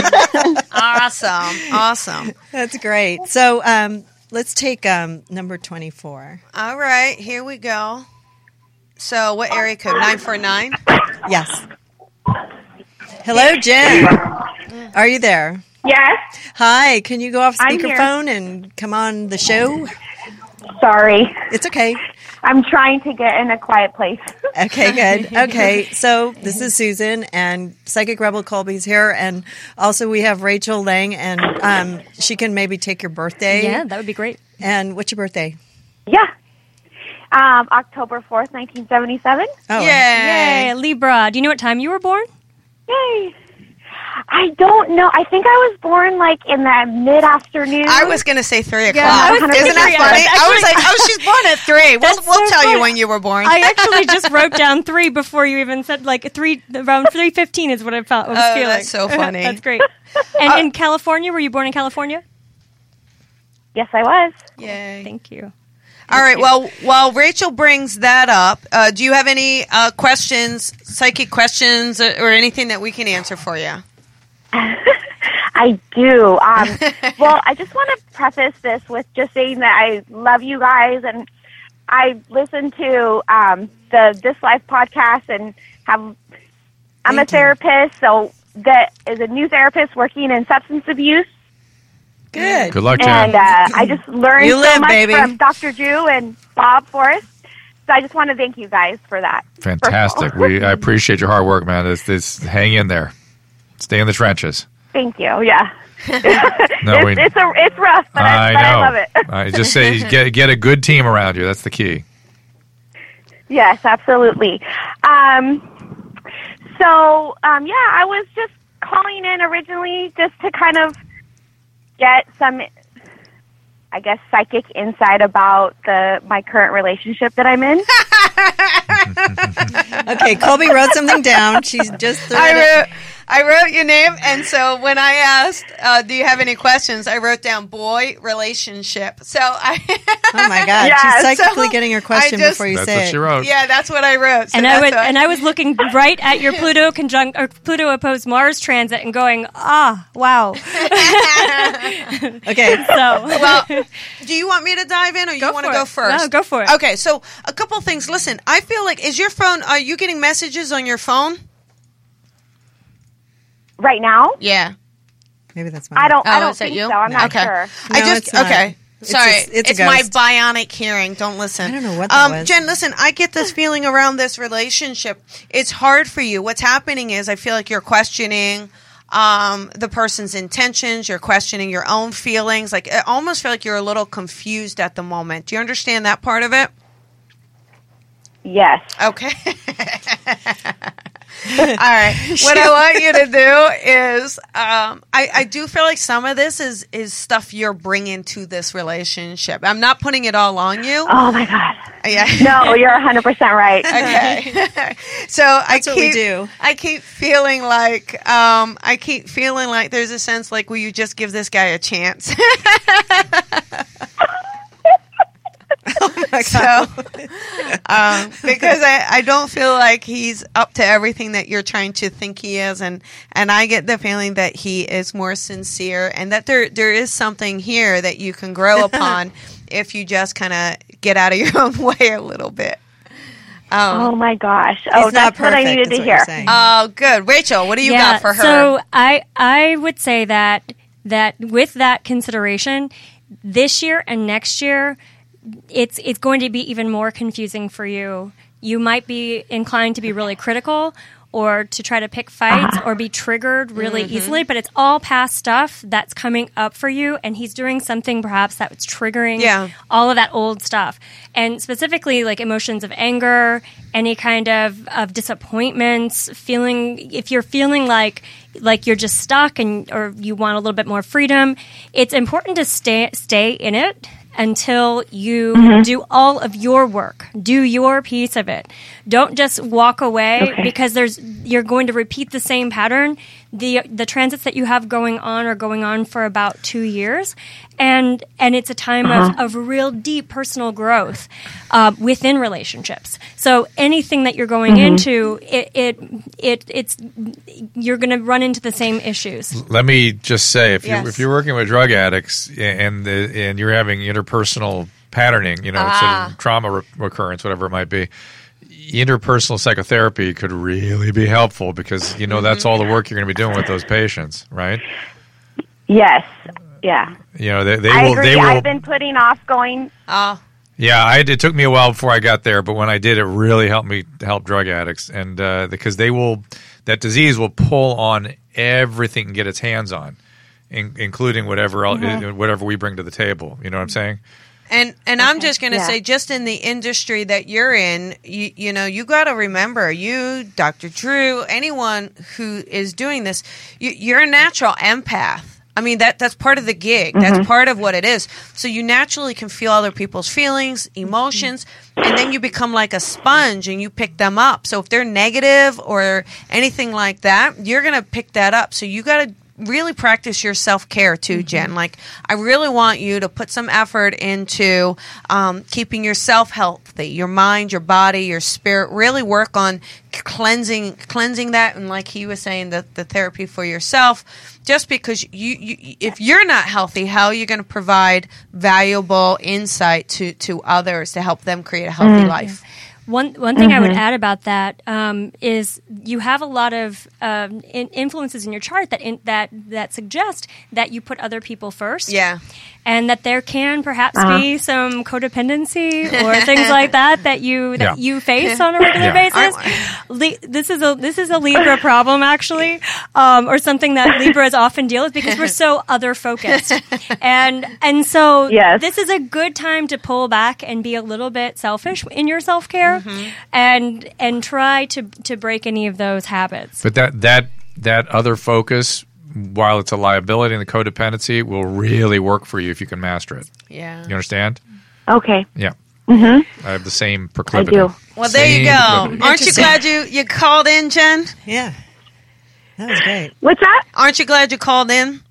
[SPEAKER 4] Awesome, awesome.
[SPEAKER 3] That's great. So um, let's take um, number twenty-four.
[SPEAKER 4] All right, here we go. So, what area code? Nine four nine.
[SPEAKER 3] Yes. Hello, Jen. Are you there?
[SPEAKER 8] Yes.
[SPEAKER 3] Hi. Can you go off
[SPEAKER 8] I'm here.
[SPEAKER 3] speakerphone and come on the show?
[SPEAKER 8] Sorry.
[SPEAKER 3] It's okay.
[SPEAKER 8] I'm trying to get in a quiet place.
[SPEAKER 3] Okay, good. Okay, so this is Susan, and Psychic Rebel Colby's here, and also we have Rachel Lang, and um, she can maybe take your birthday.
[SPEAKER 6] Yeah, that would be great.
[SPEAKER 3] And what's your birthday?
[SPEAKER 8] Yeah. Um, October fourth, nineteen seventy-seven.
[SPEAKER 3] Oh,
[SPEAKER 4] Yay!
[SPEAKER 6] Yay, Libra. Do you know what time you were born?
[SPEAKER 8] Yay. I don't know. I think I was born like in the mid-afternoon.
[SPEAKER 4] I was going to say three o'clock.
[SPEAKER 6] I was
[SPEAKER 4] Isn't
[SPEAKER 6] thinking
[SPEAKER 4] that
[SPEAKER 6] three.
[SPEAKER 4] funny?
[SPEAKER 6] That's
[SPEAKER 4] I was
[SPEAKER 6] actually-
[SPEAKER 4] like, oh, she's born at three. We'll,
[SPEAKER 6] That's
[SPEAKER 4] we'll
[SPEAKER 6] so
[SPEAKER 4] tell you
[SPEAKER 6] funny.
[SPEAKER 4] when you were born.
[SPEAKER 6] I actually just wrote down three before you even said like three. Around three fifteen is what I felt. I was
[SPEAKER 4] Oh,
[SPEAKER 6] feeling.
[SPEAKER 4] that's so funny.
[SPEAKER 6] That's great. And in California, were you born in California?
[SPEAKER 8] Yes, I was.
[SPEAKER 4] Yay.
[SPEAKER 6] Thank you.
[SPEAKER 4] All right. Well, while Rachel brings that up, uh, do you have any uh, questions, psychic questions, or, or anything that we can answer for you?
[SPEAKER 8] I do. Um, well, I just want to preface this with just saying that I love you guys, and I listen to um, the This Life podcast, and have. I'm
[SPEAKER 3] Thank
[SPEAKER 8] a
[SPEAKER 3] you.
[SPEAKER 8] therapist, so that is a new therapist working in substance abuse,
[SPEAKER 3] good.
[SPEAKER 5] Good luck, Jen.
[SPEAKER 8] and uh, I just learned
[SPEAKER 3] You
[SPEAKER 8] so
[SPEAKER 3] live,
[SPEAKER 8] much
[SPEAKER 3] baby.
[SPEAKER 8] from Doctor Drew and Bob Forrest. So I just want to thank you guys for that.
[SPEAKER 5] Fantastic. We I appreciate your hard work, man. It's, it's, hang in there. Stay in the trenches.
[SPEAKER 8] Thank you. Yeah.
[SPEAKER 5] No,
[SPEAKER 8] it's,
[SPEAKER 5] we-
[SPEAKER 8] it's a it's rough, but I,
[SPEAKER 5] I
[SPEAKER 8] but
[SPEAKER 5] know.
[SPEAKER 8] I love it.
[SPEAKER 5] I just say get get a good team around you. That's the key.
[SPEAKER 8] Yes, absolutely. Um, so, um, yeah, I was just calling in originally just to kind of get some, I guess, psychic insight about the my current relationship that I'm in.
[SPEAKER 3] Okay, Colby wrote something down. She's just threw
[SPEAKER 4] I
[SPEAKER 3] it-
[SPEAKER 4] wrote, I wrote your name, and so when I asked, uh, "Do you have any questions?" I wrote down "boy relationship." So I,
[SPEAKER 3] Oh my God,
[SPEAKER 8] Yeah,
[SPEAKER 3] she's
[SPEAKER 8] so
[SPEAKER 3] psychically getting her question
[SPEAKER 4] I just-
[SPEAKER 3] before you
[SPEAKER 5] That's
[SPEAKER 3] say
[SPEAKER 5] what
[SPEAKER 3] it.
[SPEAKER 5] she wrote.
[SPEAKER 4] yeah, that's what I wrote. So
[SPEAKER 6] And I
[SPEAKER 4] that's
[SPEAKER 6] would,
[SPEAKER 4] what-
[SPEAKER 6] and I was looking right at your Pluto conjunct or Pluto opposed Mars transit and going, ah, wow.
[SPEAKER 3] Okay,
[SPEAKER 6] So,
[SPEAKER 4] well, do you want me to dive in, or you
[SPEAKER 6] Go
[SPEAKER 4] want to
[SPEAKER 6] for
[SPEAKER 4] go
[SPEAKER 6] it.
[SPEAKER 4] first?
[SPEAKER 6] No, go for it.
[SPEAKER 4] Okay, so a couple things. Listen, I feel like is your phone? Are you getting messages on your phone?
[SPEAKER 8] Right now,
[SPEAKER 4] Yeah.
[SPEAKER 3] maybe that's my
[SPEAKER 8] I don't. I
[SPEAKER 4] Oh,
[SPEAKER 8] don't
[SPEAKER 4] is that
[SPEAKER 8] think
[SPEAKER 4] you?
[SPEAKER 8] so. I'm not
[SPEAKER 4] okay.
[SPEAKER 8] sure.
[SPEAKER 4] I
[SPEAKER 3] No,
[SPEAKER 4] just
[SPEAKER 3] it's not.
[SPEAKER 4] okay.
[SPEAKER 3] It's
[SPEAKER 4] Sorry,
[SPEAKER 3] a- it's a
[SPEAKER 4] my
[SPEAKER 3] ghost.
[SPEAKER 4] bionic hearing. Don't listen.
[SPEAKER 3] I don't know what that
[SPEAKER 4] um,
[SPEAKER 3] was.
[SPEAKER 4] Jen, listen. I get this feeling around this relationship. It's hard for you. What's happening is I feel like you're questioning um, the person's intentions. You're questioning your own feelings. Like I almost feel like you're a little confused at the moment. Do you understand that part of it?
[SPEAKER 8] Yes.
[SPEAKER 4] Okay. All right. What I want you to do is, um, I, I do feel like some of this is, is stuff you're bringing to this relationship. I'm not putting it all on you.
[SPEAKER 8] Oh my God.
[SPEAKER 4] Yeah.
[SPEAKER 8] No, you're one hundred percent right.
[SPEAKER 4] Okay. So I
[SPEAKER 3] That's
[SPEAKER 4] keep,
[SPEAKER 3] what we do.
[SPEAKER 4] I keep feeling like, um, I keep feeling like there's a sense like, will you just give this guy a chance?
[SPEAKER 3] Oh my
[SPEAKER 4] So,
[SPEAKER 3] God.
[SPEAKER 4] um, because I, I don't feel like he's up to everything that you're trying to think he is, and, and I get the feeling that he is more sincere, and that there there is something here that you can grow upon if you just kind of get out of your own way a little bit. Um,
[SPEAKER 8] Oh my gosh. Oh,
[SPEAKER 3] He's not
[SPEAKER 8] that's what I
[SPEAKER 3] perfect,
[SPEAKER 8] needed
[SPEAKER 3] is
[SPEAKER 8] to
[SPEAKER 3] what you're
[SPEAKER 8] hear.
[SPEAKER 3] saying.
[SPEAKER 4] oh, good, Rachel. What do you
[SPEAKER 6] yeah,
[SPEAKER 4] got for her?
[SPEAKER 6] So I I would say that that with that consideration, this year and next year, it's it's going to be even more confusing for you. You might be inclined to be really critical, or to try to pick fights or be triggered really mm-hmm. easily, but it's all past stuff that's coming up for you, and he's doing something perhaps that's triggering
[SPEAKER 4] yeah.
[SPEAKER 6] all of that old stuff. And specifically like emotions of anger, any kind of, of disappointments, feeling, if you're feeling like like you're just stuck and or you want a little bit more freedom, it's important to stay stay in it until you mm-hmm. do all of your work, do your piece of it. Don't just walk away okay. because there's you're going to repeat the same pattern. The the transits that you have going on are going on for about two years, and and it's a time uh-huh. of, of real deep personal growth uh, within relationships. So anything that you're going mm-hmm. into, it, it it it's you're going to run into the same issues.
[SPEAKER 5] Let me just say, if
[SPEAKER 4] yes.
[SPEAKER 5] you if you're working with drug addicts and the, and you're having interpersonal patterning, you know,
[SPEAKER 4] ah.
[SPEAKER 5] sort of trauma re- recurrence, whatever it might be. Interpersonal psychotherapy could really be helpful because, you know, mm-hmm. that's all the work you're going to be doing with those patients, right?
[SPEAKER 8] Yes. Yeah.
[SPEAKER 5] You know, they, they
[SPEAKER 8] I
[SPEAKER 5] will.
[SPEAKER 8] agree.
[SPEAKER 5] They will.
[SPEAKER 8] I've been putting off going.
[SPEAKER 4] Oh.
[SPEAKER 5] Yeah, I, it took me a while before I got there, but when I did, it really helped me help drug addicts, and uh, because they will, that disease will pull on everything and get its hands on, in, including whatever else, mm-hmm. whatever we bring to the table. You know what I'm saying?
[SPEAKER 4] And and okay. I'm just going to
[SPEAKER 8] yeah.
[SPEAKER 4] say, just in the industry that you're in, you, you know, you got to remember, you, Doctor Drew, anyone who is doing this, you, you're a natural empath. I mean, that that's part of the gig. Mm-hmm. That's part of what it is. So you naturally can feel other people's feelings, emotions, and then you become like a sponge and you pick them up. So if they're negative or anything like that, you're going to pick that up. So you got to really practice your self-care too, mm-hmm. Jen. Like, I really want you to put some effort into um, keeping yourself healthy, your mind, your body, your spirit. Really work on cleansing cleansing that, and like he was saying, the, the therapy for yourself. Just because you, you if you're not healthy, how are you going to provide valuable insight to, to others to help them create a healthy mm-hmm. life?
[SPEAKER 6] One one thing mm-hmm. I would add about that um, is you have a lot of um, in influences in your chart that in, that that suggest that you put other people first.
[SPEAKER 4] Yeah.
[SPEAKER 6] And that there can perhaps
[SPEAKER 8] uh-huh.
[SPEAKER 6] be some codependency or things like that that you that
[SPEAKER 5] Yeah.
[SPEAKER 6] you face on a regular
[SPEAKER 5] Yeah.
[SPEAKER 6] basis. Le- this is a this is a Libra problem actually, um, or something that Libras often deal with because we're so other focused, and and so
[SPEAKER 8] yes.
[SPEAKER 6] this is a good time to pull back and be a little bit selfish in your self care, mm-hmm. and and try to to break any of those habits.
[SPEAKER 5] But that that that other focus, while it's a liability and the codependency, will really work for you if you can master it.
[SPEAKER 4] Yeah.
[SPEAKER 5] You understand?
[SPEAKER 8] Okay.
[SPEAKER 5] Yeah.
[SPEAKER 8] Mm-hmm.
[SPEAKER 5] I have the same proclivity.
[SPEAKER 8] I do.
[SPEAKER 4] Well, there
[SPEAKER 5] Same
[SPEAKER 4] you go.
[SPEAKER 5] proclivity.
[SPEAKER 4] Aren't you glad you, you called in, Jen?
[SPEAKER 3] Yeah. That was great.
[SPEAKER 8] What's that?
[SPEAKER 4] Aren't you glad you called in?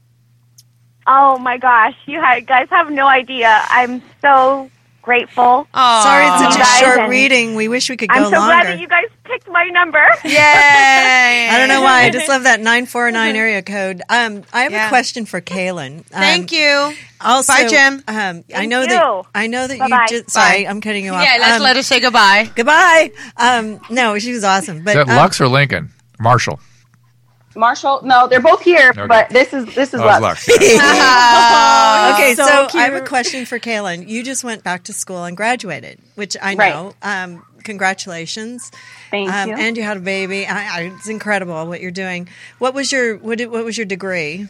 [SPEAKER 8] Oh my gosh, you ha- guys have no idea. I'm so grateful.
[SPEAKER 4] Oh,
[SPEAKER 3] Sorry it's such a
[SPEAKER 8] guys,
[SPEAKER 3] short
[SPEAKER 8] and
[SPEAKER 3] reading. We wish we could go
[SPEAKER 8] I'm so
[SPEAKER 3] longer.
[SPEAKER 8] glad that you guys picked my number.
[SPEAKER 4] Yay!
[SPEAKER 3] I don't know why. I just love that nine four nine area code. Um, I have
[SPEAKER 4] Yeah.
[SPEAKER 3] a question for Kaylin. Um,
[SPEAKER 4] Thank you.
[SPEAKER 3] Also,
[SPEAKER 4] Bye, Jim.
[SPEAKER 3] Um, I
[SPEAKER 8] Thank
[SPEAKER 3] know
[SPEAKER 8] you.
[SPEAKER 3] that I know that
[SPEAKER 8] Bye-bye.
[SPEAKER 3] you just. Sorry, I'm cutting you off.
[SPEAKER 4] Yeah, let's
[SPEAKER 3] Um,
[SPEAKER 4] let her say goodbye.
[SPEAKER 3] Goodbye. Um, no, she was awesome. But
[SPEAKER 5] Is that
[SPEAKER 3] um,
[SPEAKER 5] Lux or Lincoln? Marshall.
[SPEAKER 7] Marshall, no, they're both here,
[SPEAKER 5] Okay.
[SPEAKER 7] but this is this is
[SPEAKER 5] Oh, it's
[SPEAKER 7] Lux.
[SPEAKER 5] Lux. Yeah.
[SPEAKER 3] okay, so,
[SPEAKER 6] so
[SPEAKER 3] I have a
[SPEAKER 6] cute.
[SPEAKER 3] question for Kaylin. You just went back to school and graduated, which I
[SPEAKER 7] Right.
[SPEAKER 3] know. Um, congratulations.
[SPEAKER 7] Thank
[SPEAKER 3] um,
[SPEAKER 7] you.
[SPEAKER 3] And you had a baby. I, I, it's incredible what you're doing. What was your what, did, what was your degree?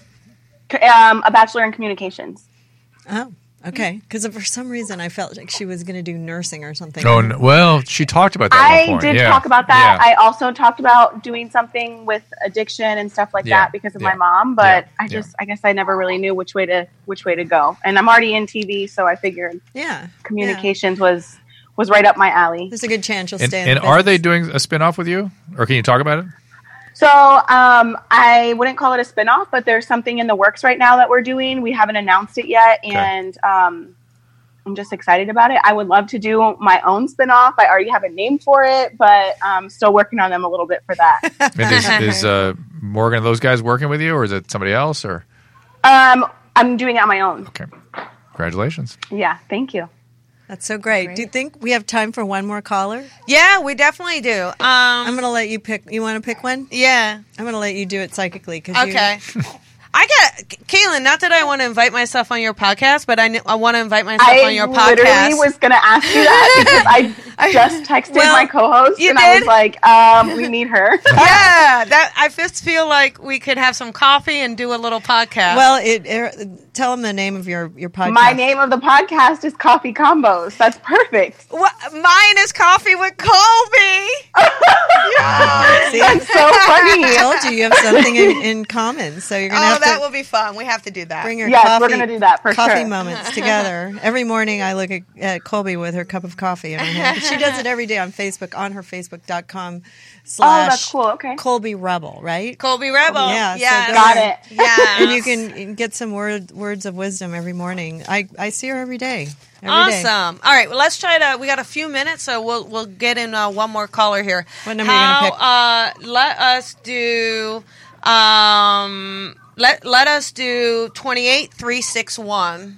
[SPEAKER 7] Um, a bachelor in communications.
[SPEAKER 3] Oh, okay. Because for some reason I felt like she was going to do nursing or something.
[SPEAKER 5] Oh, no, well, she talked about that at
[SPEAKER 7] I
[SPEAKER 5] one point.
[SPEAKER 7] did
[SPEAKER 5] Yeah.
[SPEAKER 7] talk about that.
[SPEAKER 5] Yeah.
[SPEAKER 7] I also talked about doing something with addiction and stuff like
[SPEAKER 5] Yeah.
[SPEAKER 7] that because of
[SPEAKER 5] Yeah.
[SPEAKER 7] my mom, but
[SPEAKER 5] Yeah.
[SPEAKER 7] I just I guess I never really knew which way to which way to go. And I'm already in T V, so I figured
[SPEAKER 3] Yeah.
[SPEAKER 7] communications was was right up my alley.
[SPEAKER 3] There's a good chance you'll
[SPEAKER 5] And,
[SPEAKER 3] stay in
[SPEAKER 5] and
[SPEAKER 3] the
[SPEAKER 5] are they
[SPEAKER 3] business.
[SPEAKER 5] doing a spin-off with you? Or can you talk about it?
[SPEAKER 7] So um, I wouldn't call it a spinoff, but there's something in the works right now that we're doing. We haven't announced it yet,
[SPEAKER 5] Okay.
[SPEAKER 7] and um, I'm just excited about it. I would love to do my own spinoff. I already have a name for it, but I'm still working on them a little bit for that.
[SPEAKER 5] And is is uh, Morgan and those guys working with you, or is it somebody else? Or
[SPEAKER 7] um, I'm doing it on my own.
[SPEAKER 5] okay, congratulations.
[SPEAKER 7] Yeah, thank you.
[SPEAKER 3] That's so great. Do you think we have time for one more caller?
[SPEAKER 4] Yeah, we definitely do. Um,
[SPEAKER 3] I'm going to let you pick. You want to pick one?
[SPEAKER 4] yeah.
[SPEAKER 3] I'm going to let you do it psychically. Cause
[SPEAKER 4] Okay.
[SPEAKER 3] You,
[SPEAKER 4] I I got Kaylin. Not that I want to invite myself on your podcast, but I, kn- I want to invite myself
[SPEAKER 7] I
[SPEAKER 4] on your podcast.
[SPEAKER 7] literally was going to ask you that because I just texted
[SPEAKER 4] Well,
[SPEAKER 7] my co-host
[SPEAKER 4] you
[SPEAKER 7] and
[SPEAKER 4] did?
[SPEAKER 7] I was like, um, "We need her."
[SPEAKER 4] Yeah, that I just feel like we could have some coffee and do a little podcast.
[SPEAKER 3] Well, it, it, tell them the name of your, your podcast.
[SPEAKER 7] My name of the podcast is Coffee Combos. That's perfect.
[SPEAKER 4] What, mine is Coffee with Colby.
[SPEAKER 3] See?
[SPEAKER 7] That's so funny.
[SPEAKER 3] I told you you have something in, in common. So you're going to
[SPEAKER 4] Oh,
[SPEAKER 3] have
[SPEAKER 4] that
[SPEAKER 3] to
[SPEAKER 4] will be fun. We have to do that.
[SPEAKER 3] bring your
[SPEAKER 7] Yes,
[SPEAKER 3] coffee,
[SPEAKER 7] we're gonna do that for
[SPEAKER 3] coffee
[SPEAKER 7] sure.
[SPEAKER 3] moments together. Every morning I look at, at Colby with her cup of coffee in her hand. But she does it every day on Facebook, on her Facebook.com slash
[SPEAKER 7] Oh, that's cool. Okay.
[SPEAKER 3] Colby Rebel, right?
[SPEAKER 4] Colby Rebel.
[SPEAKER 3] Yeah, so
[SPEAKER 4] Yeah.
[SPEAKER 3] go
[SPEAKER 7] Got
[SPEAKER 3] there.
[SPEAKER 7] it.
[SPEAKER 4] Yeah.
[SPEAKER 3] And you can get some word, words of wisdom every morning. I, I see her every day. Every day.
[SPEAKER 4] Awesome. All right. Well, let's try to. We got a few minutes, so we'll we'll get in uh, one more caller here.
[SPEAKER 3] What number are you
[SPEAKER 4] How,
[SPEAKER 3] gonna pick?
[SPEAKER 4] Uh, let us do. Um, let let us do twenty-eight three six one.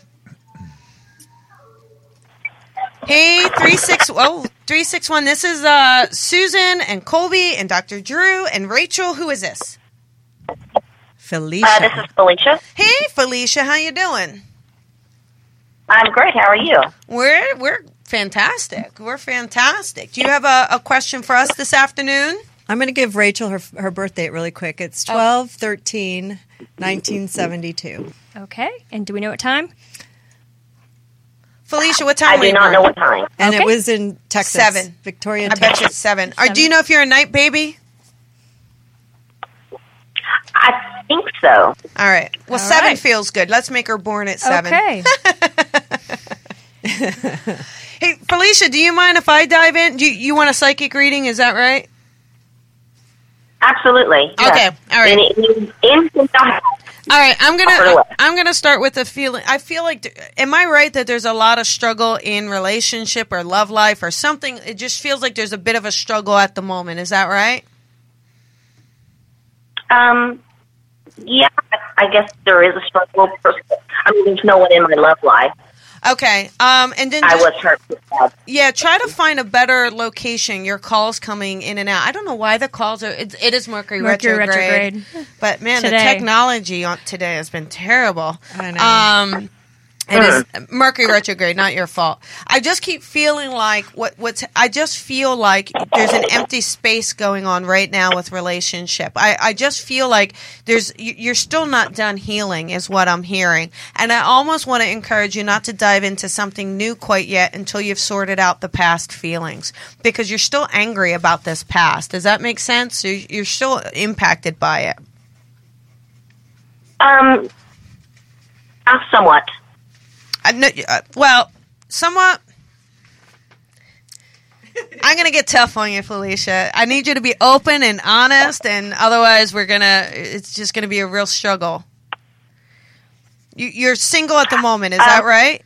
[SPEAKER 4] Hey, three six oh three six one. This is uh Susan and Colby and Doctor Drew and Rachel. Who is this?
[SPEAKER 3] Felicia.
[SPEAKER 9] Uh, this is Felicia.
[SPEAKER 4] Hey, Felicia. How you doing?
[SPEAKER 9] I'm great. How are you?
[SPEAKER 4] We're we're fantastic. We're fantastic. Do you have a, a question for us this afternoon?
[SPEAKER 3] I'm going to give Rachel her her birth date really quick. It's twelve thirteen nineteen seventy-two.
[SPEAKER 6] Okay. And do we know what time?
[SPEAKER 4] Felicia, what time
[SPEAKER 9] I
[SPEAKER 4] were
[SPEAKER 9] do
[SPEAKER 4] you
[SPEAKER 9] not
[SPEAKER 4] born?
[SPEAKER 9] know what time.
[SPEAKER 3] And
[SPEAKER 6] Okay.
[SPEAKER 3] it was in Texas.
[SPEAKER 4] Seven.
[SPEAKER 3] Victoria,
[SPEAKER 4] I bet
[SPEAKER 3] Texas.
[SPEAKER 4] you it's seven. Or do you know if you're a night baby?
[SPEAKER 9] I think so.
[SPEAKER 4] All right. Well,
[SPEAKER 6] All
[SPEAKER 4] seven
[SPEAKER 6] right.
[SPEAKER 4] feels good. Let's make her born at seven.
[SPEAKER 6] Okay.
[SPEAKER 4] Hey, Felicia, do you mind if I dive in? Do you, you want a psychic reading? Is that right?
[SPEAKER 9] Absolutely.
[SPEAKER 4] Okay,
[SPEAKER 9] Yes.
[SPEAKER 4] all right.
[SPEAKER 9] Any, any, anything I have.
[SPEAKER 4] All right, I'm
[SPEAKER 9] Offer
[SPEAKER 4] gonna
[SPEAKER 9] away.
[SPEAKER 4] I'm gonna start with a feeling. I feel like, am I right that there's a lot of struggle in relationship or love life or something? It just feels like there's a bit of a struggle at the moment. Is that right?
[SPEAKER 9] Um, yeah, I guess there is a struggle. I mean, there's no one in my love life.
[SPEAKER 4] Okay. Um, and then
[SPEAKER 9] I
[SPEAKER 4] just-
[SPEAKER 9] was hurt. with that.
[SPEAKER 4] Yeah, try to find a better location. Your calls coming in and out. I don't know why the calls are. It, it is Mercury,
[SPEAKER 6] Mercury
[SPEAKER 4] retrograde,
[SPEAKER 6] retrograde.
[SPEAKER 4] but man, the
[SPEAKER 6] Today.
[SPEAKER 4] technology on today has been terrible.
[SPEAKER 3] I know.
[SPEAKER 4] Um, it is Mercury retrograde, not your fault. I just keep feeling like what what's. I just feel like there's an empty space going on right now with relationship. I, I just feel like there's you- you're still not done healing, is what I'm hearing, and I almost want to encourage you not to dive into something new quite yet until you've sorted out the past feelings, because you're still angry about this past. Does that make sense? You're, you're still impacted by it.
[SPEAKER 9] Um, uh, somewhat.
[SPEAKER 4] I know, uh, well, somewhat. I'm going to get tough on you, Felicia. I need you to be open and honest, and otherwise we're going to, it's just going to be a real struggle. You, you're single at the moment, is that
[SPEAKER 9] Um,
[SPEAKER 4] right?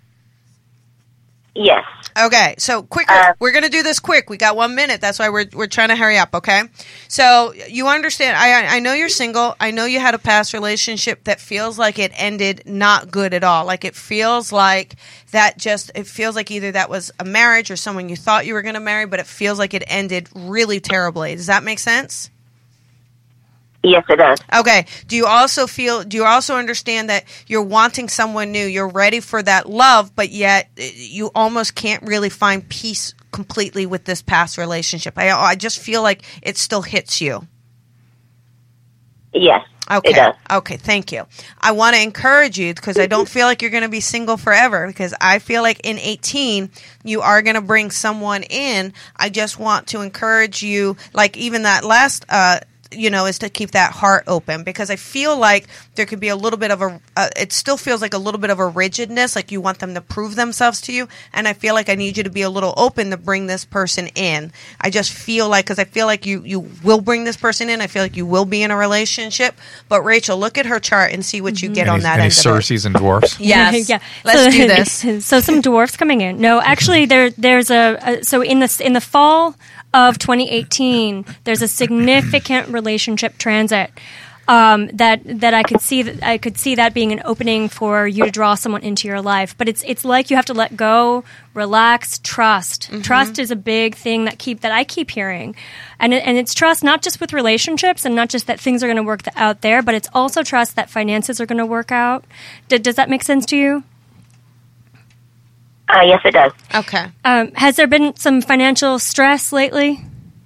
[SPEAKER 9] Yes.
[SPEAKER 4] Okay, so quicker.
[SPEAKER 9] Uh,
[SPEAKER 4] we're going to do this quick. We got one minute. That's why we're we're trying to hurry up, okay? So you understand, I I know you're single. I know you had a past relationship that feels like it ended not good at all. Like it feels like that just, it feels like either that was a marriage or someone you thought you were going to marry, but it feels like it ended really terribly. Does that make sense?
[SPEAKER 9] Yes, it does.
[SPEAKER 4] Okay. Do you also feel, do you also understand that you're wanting someone new? You're ready for that love, but yet uh, you almost can't really find peace completely with this past relationship. I, I just feel like it still hits you.
[SPEAKER 9] Yes.
[SPEAKER 4] Okay.
[SPEAKER 9] It does.
[SPEAKER 4] Okay. Thank you. I want to encourage you because I don't feel like you're going to be single forever, because I feel like in eighteen, you are going to bring someone in. I just want to encourage you, like even that last, uh, you know, is to keep that heart open, because I feel like there could be a little bit of a, uh, it still feels like a little bit of a rigidness, like you want them to prove themselves to you. And I feel like I need you to be a little open to bring this person in. I just feel like, because I feel like you, you will bring this person in. I feel like you will be in a relationship. But Rachel, look at her chart and see what you get on
[SPEAKER 5] Any,
[SPEAKER 4] that
[SPEAKER 5] any
[SPEAKER 4] end of it.
[SPEAKER 5] Circes and dwarfs?
[SPEAKER 4] Yes.
[SPEAKER 6] yeah.
[SPEAKER 4] Let's
[SPEAKER 6] so,
[SPEAKER 4] do this.
[SPEAKER 6] So some dwarfs coming in. No, actually, there there's a, a so in the in the fall of twenty eighteen, there's a significant relationship transit. um, that that I could see that I could see that being an opening for you to draw someone into your life. But it's it's like you have to let go, relax, trust. Mm-hmm. Trust is a big thing that keep that I keep hearing, and it, and it's trust not just with relationships and not just that things are going to work out there, but it's also trust that finances are going to work out. D- does that make sense to you?
[SPEAKER 9] Uh, yes, it does.
[SPEAKER 4] Okay.
[SPEAKER 6] Um, has there been some financial stress lately?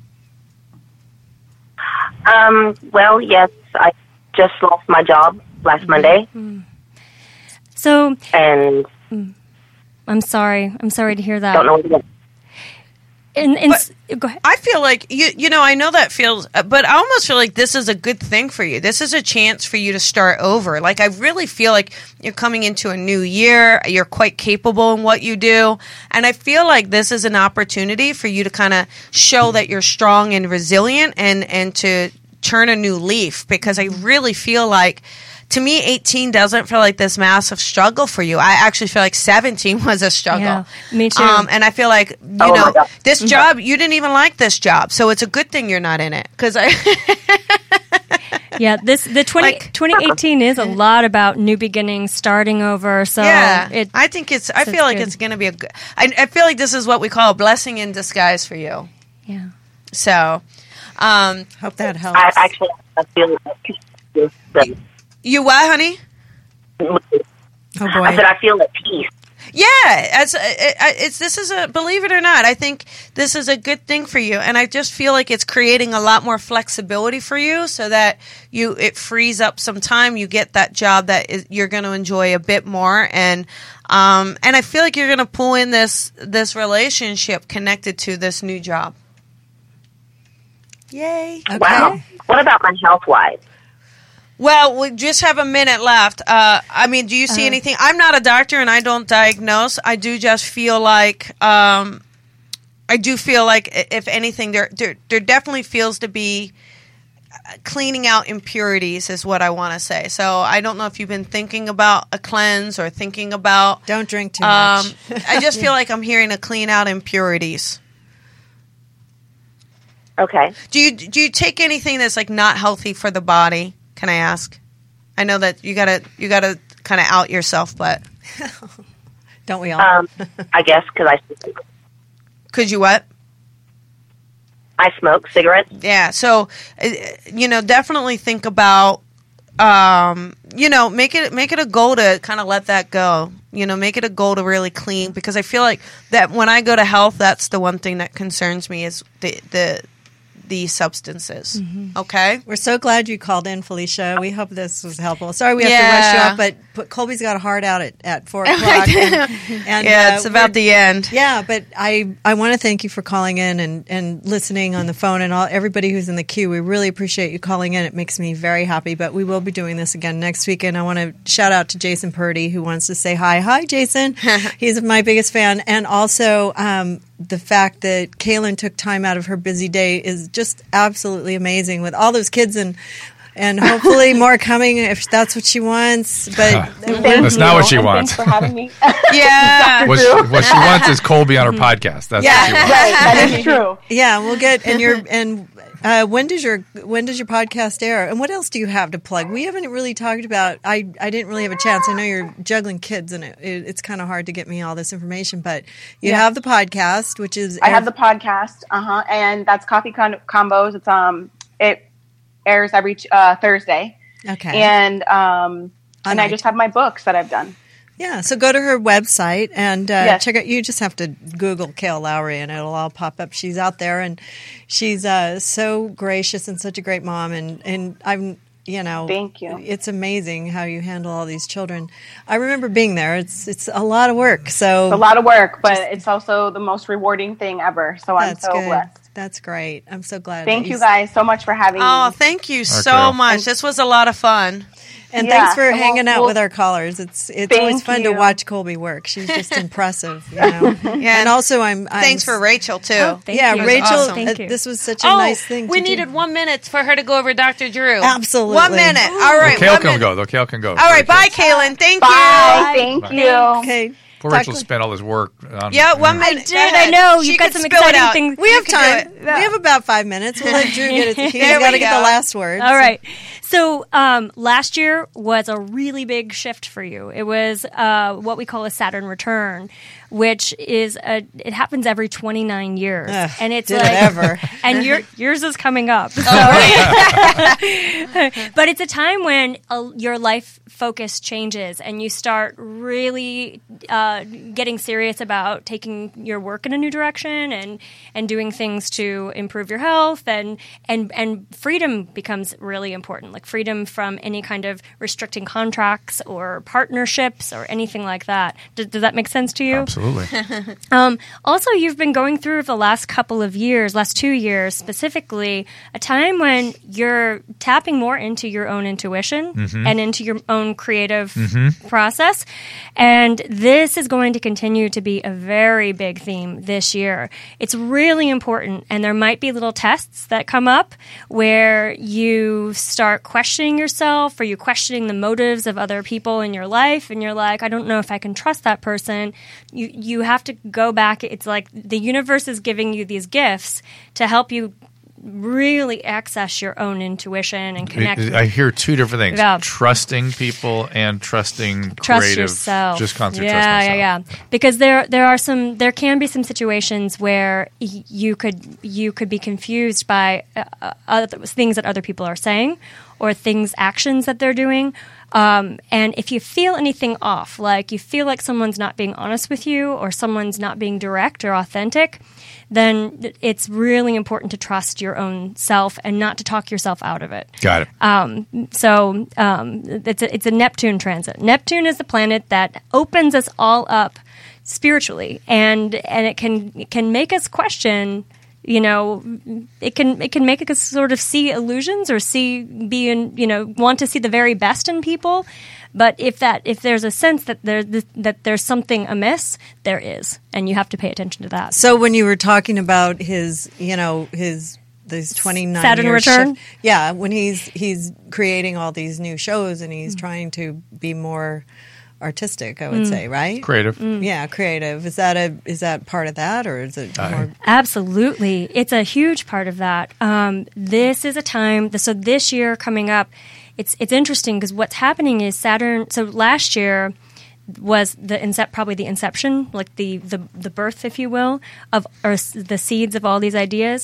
[SPEAKER 9] Um, well, yes, I just lost my job last Monday.
[SPEAKER 6] Mm-hmm. So,
[SPEAKER 9] and
[SPEAKER 6] I'm sorry. I'm sorry to hear that.
[SPEAKER 9] Don't know what to do.
[SPEAKER 6] And, and s- go ahead.
[SPEAKER 4] I feel like you you know I know that feels, but I almost feel like this is a good thing for you. This is a chance for you to start over. Like I really feel like you're coming into a new year. You're quite capable in what you do, and I feel like this is an opportunity for you to kind of show that you're strong and resilient, and and to turn a new leaf. Because I really feel like, to me, eighteen doesn't feel like this massive struggle for you. I actually feel like seventeen was a struggle.
[SPEAKER 6] Yeah, me too.
[SPEAKER 4] Um, and I feel like, you
[SPEAKER 9] Oh, my
[SPEAKER 4] know,
[SPEAKER 9] God.
[SPEAKER 4] this job, you didn't even like this job. So it's a good thing you're not in it. Because I...
[SPEAKER 6] Yeah, this the twenty,
[SPEAKER 4] Like-
[SPEAKER 6] twenty eighteen is a lot about new beginnings, starting over. So
[SPEAKER 4] yeah,
[SPEAKER 6] it,
[SPEAKER 4] I think it's, I
[SPEAKER 6] so
[SPEAKER 4] feel
[SPEAKER 6] it's
[SPEAKER 4] like
[SPEAKER 6] good.
[SPEAKER 4] it's going to be a good... I, I feel like this is what we call a blessing in disguise for you.
[SPEAKER 6] yeah.
[SPEAKER 4] So, um,
[SPEAKER 3] Hope that helps.
[SPEAKER 9] I actually I feel like
[SPEAKER 4] you what, honey?
[SPEAKER 3] oh boy.
[SPEAKER 9] I said I feel at peace.
[SPEAKER 4] Yeah, it's, it's this is a, believe it or not, I think this is a good thing for you, and I just feel like it's creating a lot more flexibility for you, so that you it frees up some time. You get that job that is, you're going to enjoy a bit more, and um, and I feel like you're going to pull in this this relationship connected to this new job. Yay!
[SPEAKER 3] Okay.
[SPEAKER 9] Wow. What about my health wise?
[SPEAKER 4] Well, we just have a minute left. Uh, I mean, do you see anything? I'm not a doctor and I don't diagnose. I do just feel like, um, I do feel like, i- if anything, there, there, there definitely feels to be uh, cleaning out impurities is what I want to say. So I don't know if you've been thinking about a cleanse or thinking about.
[SPEAKER 3] Don't drink too
[SPEAKER 4] Um,
[SPEAKER 3] much.
[SPEAKER 4] I just feel like I'm hearing a clean out impurities.
[SPEAKER 9] Okay.
[SPEAKER 4] Do you do you take anything that's like not healthy for the body? Can I ask? I know that you gotta you gotta kind of out yourself, but
[SPEAKER 3] Don't we all?
[SPEAKER 9] Um, I guess because I
[SPEAKER 4] could you what?
[SPEAKER 9] I smoke cigarettes.
[SPEAKER 4] Yeah. So, uh, you know, definitely think about, um, you know, make it make it a goal to kind of let that go. You know, make it a goal to really clean, because I feel like that when I go to health, that's the one thing that concerns me is the the the substances. Okay.
[SPEAKER 3] We're so glad you called in, Felicia. We hope this was helpful. Sorry we have to rush
[SPEAKER 4] Yeah.
[SPEAKER 3] you off, but, but Colby's got a heart out at, at four o'clock. and, and,
[SPEAKER 4] Yeah,
[SPEAKER 3] uh,
[SPEAKER 4] it's about
[SPEAKER 3] we're-
[SPEAKER 4] the end.
[SPEAKER 3] Yeah, but I, I want to thank you for calling in and, and listening on the phone, and all everybody who's in the queue. We really appreciate you calling in. It makes me very happy. But we will be doing this again next week, and I want to shout out to Jason Purdy, who wants to say hi. Hi, Jason. He's my biggest fan, and also um, the fact that Kaylin took time out of her busy day is just absolutely amazing with all those kids, and and hopefully more coming if that's what she wants. But
[SPEAKER 7] Thank
[SPEAKER 5] That's
[SPEAKER 7] you.
[SPEAKER 5] not what she
[SPEAKER 7] And
[SPEAKER 5] wants.
[SPEAKER 7] Thanks for having me.
[SPEAKER 4] Yeah.
[SPEAKER 5] What she, what she wants is Colby on her podcast. That's
[SPEAKER 3] Yeah.
[SPEAKER 5] what she wants.
[SPEAKER 7] Right, that is true.
[SPEAKER 3] yeah, we'll get and your and uh, when does your when does your podcast air? And what else do you have to plug? We haven't really talked about. I I didn't really have a chance. I know you're juggling kids, and it, it, it's kind of hard to get me all this information. But you
[SPEAKER 7] Yeah.
[SPEAKER 3] have the podcast, which is
[SPEAKER 7] I have the podcast, uh huh, and that's Coffee Con- Combos. It's um, it airs every uh, Thursday,
[SPEAKER 3] okay.
[SPEAKER 7] and um,
[SPEAKER 3] On
[SPEAKER 7] and I just have my books that I've done.
[SPEAKER 3] Yeah, so go to her website and uh,
[SPEAKER 7] Yes.
[SPEAKER 3] check out. You just have to Google Kale Lowry and it'll all pop up. She's out there and she's uh, so gracious and such a great mom. And, and I'm, you know,
[SPEAKER 7] Thank you.
[SPEAKER 3] It's amazing how you handle all these children. I remember being there. It's it's a lot of work. So
[SPEAKER 7] It's a lot of work, but it's also the most rewarding thing ever. So I'm
[SPEAKER 3] that's
[SPEAKER 7] so
[SPEAKER 3] good.
[SPEAKER 7] blessed.
[SPEAKER 3] That's great. I'm so glad.
[SPEAKER 7] Thank
[SPEAKER 3] that
[SPEAKER 7] you
[SPEAKER 3] s-
[SPEAKER 7] guys so much for having
[SPEAKER 4] Oh,
[SPEAKER 7] me.
[SPEAKER 4] thank you so
[SPEAKER 5] Carol.
[SPEAKER 4] much. This was a lot of fun.
[SPEAKER 3] And
[SPEAKER 7] Yeah,
[SPEAKER 3] thanks for
[SPEAKER 7] and we'll-
[SPEAKER 3] hanging out
[SPEAKER 7] we'll-
[SPEAKER 3] with our callers. It's it's
[SPEAKER 7] Thank
[SPEAKER 3] always fun to
[SPEAKER 7] you.
[SPEAKER 3] watch Colby work. She's just impressive, you know.
[SPEAKER 4] Yeah.
[SPEAKER 3] And also, I'm, I'm
[SPEAKER 4] Thanks for Rachel too.
[SPEAKER 6] Oh, thank
[SPEAKER 3] yeah,
[SPEAKER 6] you.
[SPEAKER 3] Rachel.
[SPEAKER 4] Awesome.
[SPEAKER 6] Thank
[SPEAKER 3] uh,
[SPEAKER 6] you.
[SPEAKER 3] this was such a
[SPEAKER 4] Oh,
[SPEAKER 3] nice thing.
[SPEAKER 4] we
[SPEAKER 3] to
[SPEAKER 4] needed
[SPEAKER 3] do.
[SPEAKER 4] one minute for her to go over Doctor Drew.
[SPEAKER 3] Absolutely.
[SPEAKER 4] One minute. All right.
[SPEAKER 5] Kale
[SPEAKER 4] one
[SPEAKER 5] can
[SPEAKER 4] minute.
[SPEAKER 5] go, though. Kale can go.
[SPEAKER 4] All right. Bye, Kaylin. Thank
[SPEAKER 7] Bye.
[SPEAKER 4] you.
[SPEAKER 7] Thank you.
[SPEAKER 3] Okay.
[SPEAKER 5] Poor Rachel spent all this work on.
[SPEAKER 4] Yeah, one
[SPEAKER 6] I
[SPEAKER 4] minute.
[SPEAKER 6] did. I know. You've got some exciting things.
[SPEAKER 3] We have
[SPEAKER 4] You can
[SPEAKER 3] time.
[SPEAKER 4] do
[SPEAKER 3] We have about five minutes. We'll let Drew get it. He's
[SPEAKER 4] There
[SPEAKER 3] got to
[SPEAKER 4] we
[SPEAKER 3] get
[SPEAKER 4] go.
[SPEAKER 3] the last word.
[SPEAKER 6] All right. So um, last year was a really big shift for you. It was uh, what we call a Saturn return, which is a, it happens every twenty-nine years,
[SPEAKER 3] Ugh,
[SPEAKER 6] and it's
[SPEAKER 3] did
[SPEAKER 6] like
[SPEAKER 3] it ever.
[SPEAKER 6] and your yours is coming up. So. But it's a time when uh, your life focus changes, and you start really uh, getting serious about taking your work in a new direction and and doing things to improve your health, and and and freedom becomes really important, like freedom from any kind of restricting contracts or partnerships or anything like that. Does, does that make sense to you?
[SPEAKER 5] Absolutely.
[SPEAKER 6] Um, also, you've been going through the last couple of years, last two years specifically, a time when you're tapping more into your own intuition
[SPEAKER 5] Mm-hmm.
[SPEAKER 6] and into your own creative
[SPEAKER 5] Mm-hmm.
[SPEAKER 6] process. And this is going to continue to be a very big theme this year. It's really important, and there might be little tests that come up where you start questioning yourself, or you're questioning the motives of other people in your life, and you're like, I don't know if I can trust that person. You you have to go back. It's like the universe is giving you these gifts to help you really access your own intuition and connect.
[SPEAKER 5] I hear two different things:
[SPEAKER 6] Yeah.
[SPEAKER 5] trusting people and trusting
[SPEAKER 6] Trust
[SPEAKER 5] creative.
[SPEAKER 6] yourself.
[SPEAKER 5] Just constantly
[SPEAKER 6] yeah,
[SPEAKER 5] trust myself.
[SPEAKER 6] Yeah, yeah, Because there, there are some, there can be some situations where y- you could, you could be confused by uh, uh, other things that other people are saying, or things, actions that they're doing. Um, and if you feel anything off, like you feel like someone's not being honest with you, or someone's not being direct or authentic, then it's really important to trust your own self and not to talk yourself out of it.
[SPEAKER 5] Got it.
[SPEAKER 6] Um, so um, it's a, it's a Neptune transit. Neptune is the planet that opens us all up spiritually, and and it can it can make us question. You know, it can it can make us sort of see illusions, or see be in you know want to see the very best in people. But if that if there's a sense that there that there's something amiss, there is, and you have to pay attention to that.
[SPEAKER 3] So when you were talking about his, you know, his these twenty-nine
[SPEAKER 6] Saturn
[SPEAKER 3] year
[SPEAKER 6] return?
[SPEAKER 3] shift- yeah, when he's he's creating all these new shows and he's trying to be more artistic, I would say, right?
[SPEAKER 5] Creative.
[SPEAKER 3] Yeah, creative. Is that a is that part of that, or is it more?
[SPEAKER 6] Absolutely. It's a huge part of that. Um, this is a time, so this year coming up, it's it's interesting because what's happening is Saturn, so last year was the incep- probably the inception, like the, the, the birth, if you will, of or s- the seeds of all these ideas.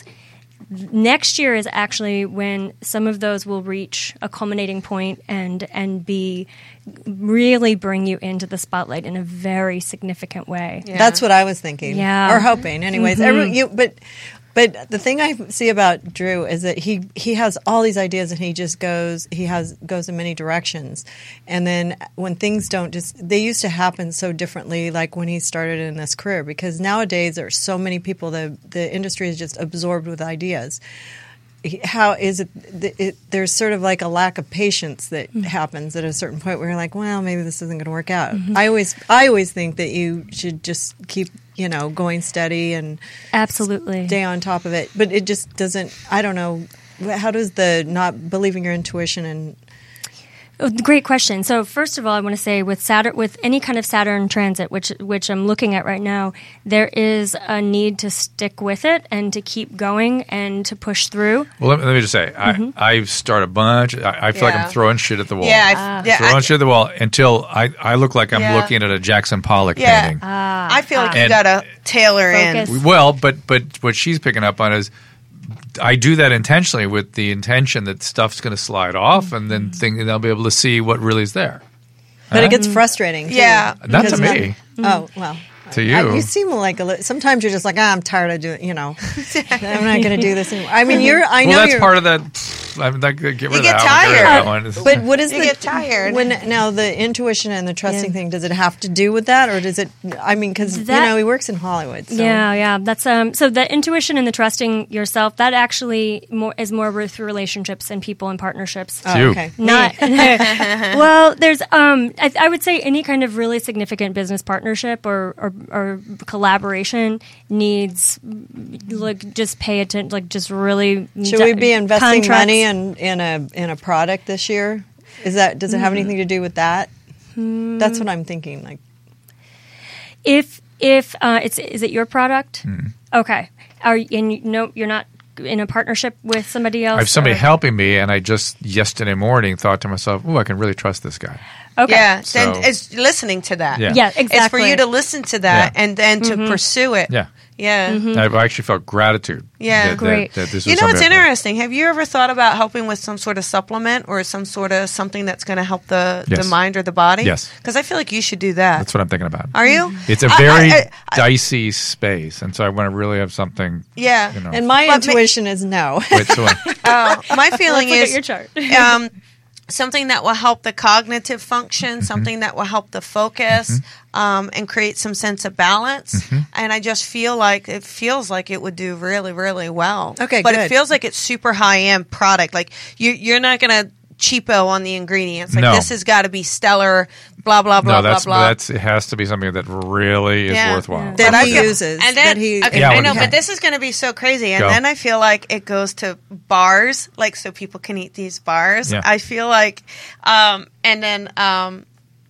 [SPEAKER 6] Next year is actually when some of those will reach a culminating point and and be really bring you into the spotlight in a very significant way.
[SPEAKER 4] Yeah.
[SPEAKER 3] That's what I was thinking,
[SPEAKER 6] Yeah.
[SPEAKER 3] or hoping. Anyways,
[SPEAKER 6] Mm-hmm.
[SPEAKER 3] every, you, but but the thing I see about Drew is that he he has all these ideas and he just goes he has goes in many directions, and then when things don't just they used to happen so differently, like when he started in this career, because nowadays there are so many people, the the industry is just absorbed with ideas. How is it, it? There's sort of like a lack of patience that
[SPEAKER 6] Mm-hmm.
[SPEAKER 3] happens at a certain point where you're like, well, maybe this isn't going to work out. I always, I always think that you should just keep, you know, going steady and
[SPEAKER 6] Absolutely.
[SPEAKER 3] stay on top of it. But it just doesn't. I don't know. How does the not believing your intuition and
[SPEAKER 6] Oh, great question. So first of all, I want to say with Saturn, with any kind of Saturn transit, which which I'm looking at right now, there is a need to stick with it and to keep going and to push through.
[SPEAKER 5] Well, let me, let me just say,
[SPEAKER 6] Mm-hmm.
[SPEAKER 5] I, I start a bunch. I, I feel like
[SPEAKER 4] Yeah.
[SPEAKER 5] I'm throwing shit at the wall.
[SPEAKER 4] Yeah,
[SPEAKER 6] Ah.
[SPEAKER 4] I, yeah,
[SPEAKER 5] throwing
[SPEAKER 4] I,
[SPEAKER 5] shit at the wall until I, I look like I'm
[SPEAKER 4] Yeah.
[SPEAKER 5] looking at a Jackson Pollock
[SPEAKER 4] Yeah.
[SPEAKER 5] painting.
[SPEAKER 4] I feel like you
[SPEAKER 5] And-
[SPEAKER 4] gotta tailor
[SPEAKER 6] Focus.
[SPEAKER 4] in.
[SPEAKER 5] Well, but but what she's picking up on is I do that intentionally with the intention that stuff's going to slide off, and then think they'll be able to see what really is there.
[SPEAKER 3] but
[SPEAKER 5] Huh?
[SPEAKER 3] it gets frustrating. Too,
[SPEAKER 4] Yeah.
[SPEAKER 5] Not to
[SPEAKER 3] because
[SPEAKER 5] me.
[SPEAKER 3] Oh well.
[SPEAKER 5] To
[SPEAKER 3] I-
[SPEAKER 5] you.
[SPEAKER 3] you seem like a li- sometimes you're just like, ah, I'm tired of doing, you know, I'm not going to do this anymore. I mean, you're, I know
[SPEAKER 5] well, that's
[SPEAKER 3] you're,
[SPEAKER 5] part of that. pff, I mean, that, get rid
[SPEAKER 4] You
[SPEAKER 5] of
[SPEAKER 4] get
[SPEAKER 5] that one, get rid of
[SPEAKER 4] tired.
[SPEAKER 5] that one. It's-
[SPEAKER 3] but what is
[SPEAKER 4] You
[SPEAKER 3] the,
[SPEAKER 4] get tired.
[SPEAKER 3] when now the intuition and the trusting thing, does it have to do with that, or does it, I mean, because, you
[SPEAKER 6] That-
[SPEAKER 3] know, he works in Hollywood. So.
[SPEAKER 6] Yeah, yeah. That's um. So the intuition and the trusting yourself, that actually more is more through relationships and people and partnerships.
[SPEAKER 3] Oh,
[SPEAKER 5] you.
[SPEAKER 3] okay.
[SPEAKER 6] Not well. There's um. I, I would say any kind of really significant business partnership or or, or collaboration needs like just pay attention. Like just really.
[SPEAKER 3] Should we be investing
[SPEAKER 6] contracts.
[SPEAKER 3] money in, in a in a product this year? Is that does it have anything to do with that? That's what I'm thinking. Like,
[SPEAKER 6] If if uh, it's is it your product?
[SPEAKER 5] Mm.
[SPEAKER 6] Okay. Are and you know you're not in a partnership with somebody else?
[SPEAKER 5] I have somebody
[SPEAKER 6] or?
[SPEAKER 5] helping me, and I just yesterday morning thought to myself, "Oh, I can really trust this guy."
[SPEAKER 6] Okay.
[SPEAKER 4] Yeah,
[SPEAKER 5] So-
[SPEAKER 4] then it's listening to that.
[SPEAKER 5] Yeah.
[SPEAKER 6] Yeah, exactly.
[SPEAKER 4] It's for you to listen to that
[SPEAKER 5] Yeah.
[SPEAKER 4] and then to pursue it.
[SPEAKER 5] Yeah.
[SPEAKER 4] Yeah.
[SPEAKER 6] Mm-hmm.
[SPEAKER 5] I've actually felt gratitude.
[SPEAKER 4] Yeah.
[SPEAKER 5] that,
[SPEAKER 6] Great.
[SPEAKER 5] That, that this
[SPEAKER 4] You
[SPEAKER 5] is
[SPEAKER 4] know what's
[SPEAKER 5] something I-
[SPEAKER 4] interesting? Have you ever thought about helping with some sort of supplement or some sort of something that's going to help the,
[SPEAKER 5] Yes.
[SPEAKER 4] the mind or the body?
[SPEAKER 5] Yes.
[SPEAKER 4] Because I feel like you should do that.
[SPEAKER 5] That's what I'm thinking about.
[SPEAKER 4] Are you?
[SPEAKER 5] It's a
[SPEAKER 4] I-
[SPEAKER 5] very
[SPEAKER 4] I- I-
[SPEAKER 5] dicey space, and so I want to really have something.
[SPEAKER 4] Yeah.
[SPEAKER 5] You know.
[SPEAKER 3] And my
[SPEAKER 4] But ma-
[SPEAKER 3] intuition is no.
[SPEAKER 5] Wait, so what?
[SPEAKER 4] Oh, my feeling
[SPEAKER 6] Let's look
[SPEAKER 4] is
[SPEAKER 6] at your chart.
[SPEAKER 4] um, something that will help the cognitive function, something that will help the focus, um, and create some sense of balance. And I just feel like it feels like it would do really, really well.
[SPEAKER 3] Okay,
[SPEAKER 4] but
[SPEAKER 3] good.
[SPEAKER 4] it feels like it's super high end product. Like you, you're not going to cheapo on the ingredients. Like
[SPEAKER 5] No.
[SPEAKER 4] this has got to be stellar. Blah blah blah
[SPEAKER 5] no, that's
[SPEAKER 4] blah blah.
[SPEAKER 5] that's it has to be something that really is
[SPEAKER 4] Yeah.
[SPEAKER 5] worthwhile.
[SPEAKER 3] That
[SPEAKER 4] But I
[SPEAKER 3] he
[SPEAKER 4] feel-
[SPEAKER 3] uses.
[SPEAKER 4] And then,
[SPEAKER 3] that he,
[SPEAKER 4] okay,
[SPEAKER 5] Yeah,
[SPEAKER 4] I
[SPEAKER 5] what-
[SPEAKER 4] know,
[SPEAKER 5] yeah.
[SPEAKER 4] but this is going to be so crazy. And
[SPEAKER 5] Go.
[SPEAKER 4] then I feel like it goes to bars, like so people can eat these bars.
[SPEAKER 5] Yeah.
[SPEAKER 4] I feel like, um, and then um,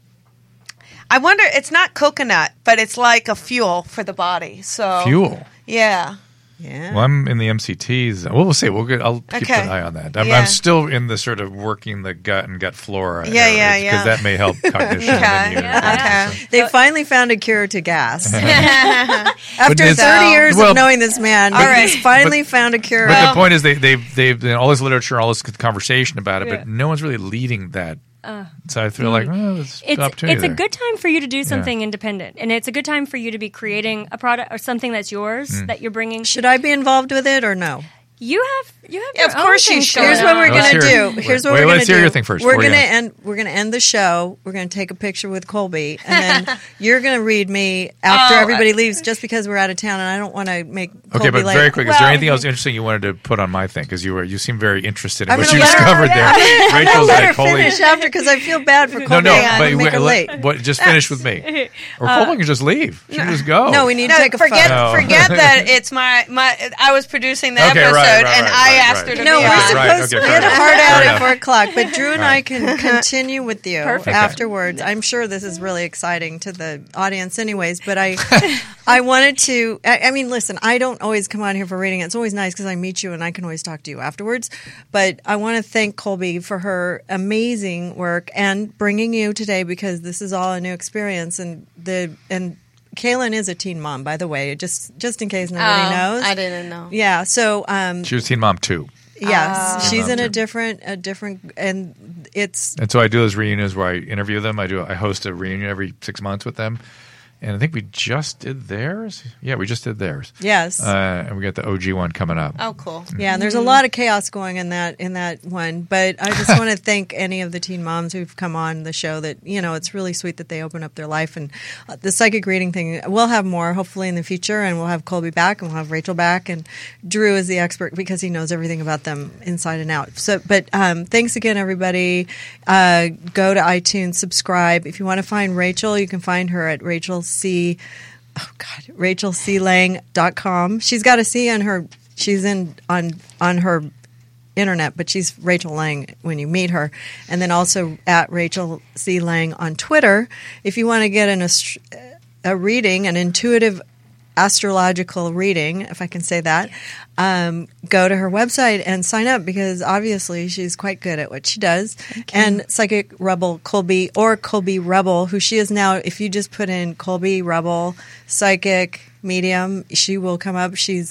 [SPEAKER 4] I wonder. It's not coconut, but it's like a fuel for the body. So
[SPEAKER 5] Fuel.
[SPEAKER 4] yeah.
[SPEAKER 3] yeah.
[SPEAKER 5] Well, I'm in the M C Ts. Well, we'll see. We'll get. I'll keep
[SPEAKER 4] Okay.
[SPEAKER 5] an eye on that. I'm,
[SPEAKER 4] Yeah.
[SPEAKER 5] I'm still in the sort of working the gut and gut flora.
[SPEAKER 4] Yeah, yeah, yeah.
[SPEAKER 5] Because that may help cognition.
[SPEAKER 4] Okay.
[SPEAKER 5] and immunity.
[SPEAKER 4] Okay.
[SPEAKER 5] So-
[SPEAKER 3] They finally found a cure to gas.
[SPEAKER 5] But
[SPEAKER 3] After
[SPEAKER 5] it's-
[SPEAKER 3] thirty years
[SPEAKER 5] Well,
[SPEAKER 3] of knowing this man,
[SPEAKER 4] All right.
[SPEAKER 3] he's finally found a cure.
[SPEAKER 5] But the point is, they, they've they've you know, all this literature, all this conversation about it,
[SPEAKER 6] Yeah.
[SPEAKER 5] but no one's really leading that. So I feel like, oh, it's,
[SPEAKER 6] It's
[SPEAKER 5] opportunity
[SPEAKER 6] it's a
[SPEAKER 5] there.
[SPEAKER 6] good time for you to do something independent, and it's a good time for you to be creating a product or something that's yours
[SPEAKER 5] Mm.
[SPEAKER 6] that you're bringing.
[SPEAKER 3] Should I be involved with it or no?
[SPEAKER 6] You have you have
[SPEAKER 4] Yeah,
[SPEAKER 6] your
[SPEAKER 4] of course
[SPEAKER 6] own
[SPEAKER 4] you
[SPEAKER 6] things
[SPEAKER 4] should.
[SPEAKER 6] going
[SPEAKER 3] Here's what
[SPEAKER 6] on.
[SPEAKER 3] we're
[SPEAKER 5] Let's
[SPEAKER 3] gonna
[SPEAKER 5] hear it.
[SPEAKER 3] do. Here's
[SPEAKER 5] Wait,
[SPEAKER 3] what
[SPEAKER 5] wait,
[SPEAKER 3] we're
[SPEAKER 5] let's
[SPEAKER 3] gonna
[SPEAKER 5] hear
[SPEAKER 3] do.
[SPEAKER 5] your thing first
[SPEAKER 3] We're
[SPEAKER 5] before you
[SPEAKER 3] gonna
[SPEAKER 5] answer.
[SPEAKER 3] end. We're gonna end the show. We're gonna take a picture with Colby, and then you're gonna read me after
[SPEAKER 4] Oh,
[SPEAKER 3] everybody leaves, just because we're out of town, and I don't want to make Colby
[SPEAKER 5] Okay, but
[SPEAKER 3] late.
[SPEAKER 5] very quick, is
[SPEAKER 6] Well-
[SPEAKER 5] there anything else interesting you wanted to put on my thing? Because you were you seem very interested in
[SPEAKER 3] I'm
[SPEAKER 5] what
[SPEAKER 3] gonna
[SPEAKER 5] you
[SPEAKER 3] let her-
[SPEAKER 5] discovered there.
[SPEAKER 3] I'm gonna
[SPEAKER 5] Rachel's
[SPEAKER 3] let her
[SPEAKER 5] like, holy.
[SPEAKER 3] finish after because I feel bad for Colby.
[SPEAKER 5] No, no,
[SPEAKER 3] I'm
[SPEAKER 5] but
[SPEAKER 3] gonna make her
[SPEAKER 5] wait,
[SPEAKER 3] late.
[SPEAKER 5] what, just finish with me. Or Colby can just leave. She can just go.
[SPEAKER 3] No, we need
[SPEAKER 4] No,
[SPEAKER 3] to take a
[SPEAKER 4] forget
[SPEAKER 3] photo.
[SPEAKER 5] No.
[SPEAKER 4] forget that it's my my. I was producing the
[SPEAKER 5] Okay, right,
[SPEAKER 4] episode,
[SPEAKER 5] right,
[SPEAKER 4] and
[SPEAKER 5] right,
[SPEAKER 4] I
[SPEAKER 5] right,
[SPEAKER 4] asked
[SPEAKER 5] right.
[SPEAKER 4] her to
[SPEAKER 3] No,
[SPEAKER 4] be
[SPEAKER 3] we're
[SPEAKER 4] on.
[SPEAKER 5] Right,
[SPEAKER 3] supposed
[SPEAKER 5] okay,
[SPEAKER 3] to
[SPEAKER 5] fair
[SPEAKER 3] get a
[SPEAKER 5] enough.
[SPEAKER 3] hard
[SPEAKER 5] Fair
[SPEAKER 3] out at
[SPEAKER 5] enough.
[SPEAKER 3] four o'clock, but Drew and I can continue with you
[SPEAKER 6] Perfect.
[SPEAKER 3] afterwards. I'm sure this is really exciting to the audience, anyways. But I, I wanted to. I, I mean, listen, I don't always come on here for reading. It's always nice because I meet you and I can always talk to you afterwards. But I want to thank Colby for her amazing work and bringing you today because this is all a new experience and the and. Kaylin is a teen mom, by the way, just just in case nobody
[SPEAKER 4] Oh,
[SPEAKER 3] knows.
[SPEAKER 4] I didn't know.
[SPEAKER 3] Yeah, so um,
[SPEAKER 5] She was Teen Mom too.
[SPEAKER 3] yes, she's
[SPEAKER 5] Mom
[SPEAKER 3] in a
[SPEAKER 5] too.
[SPEAKER 3] different, a different, and it's
[SPEAKER 5] And so I do those reunions where I interview them. I do. I host a reunion every six months with them, and I think we just did theirs. Yeah, we just did theirs.
[SPEAKER 3] yes,
[SPEAKER 5] Uh, and we got the O G one coming up.
[SPEAKER 4] Oh, cool.
[SPEAKER 3] yeah. And there's a lot of chaos going in that in that one, but I just want to thank any of the teen moms who've come on the show. That you know, it's really sweet that they open up their life and uh, the psychic reading thing. We'll have more hopefully in the future, and we'll have Colby back, and we'll have Rachel back, and Drew is the expert because he knows everything about them inside and out. So, but um, thanks again, everybody. Uh, go to iTunes, subscribe. If you want to find Rachel, you can find her at Rachel C. Oh God, rachel c lang dot com. She's got a C on her. She's in on on her internet, but she's Rachel Lang when you meet her, and then also at Rachel C Lang on Twitter. If you want to get an ast- a reading, an intuitive astrological reading, if I can say that, um, go to her website and sign up because obviously she's quite good at what she does. And Psychic Rebel Colby or Colby Rebel, who she is now, if you just put in Colby Rebel Psychic Medium, she will come up. She's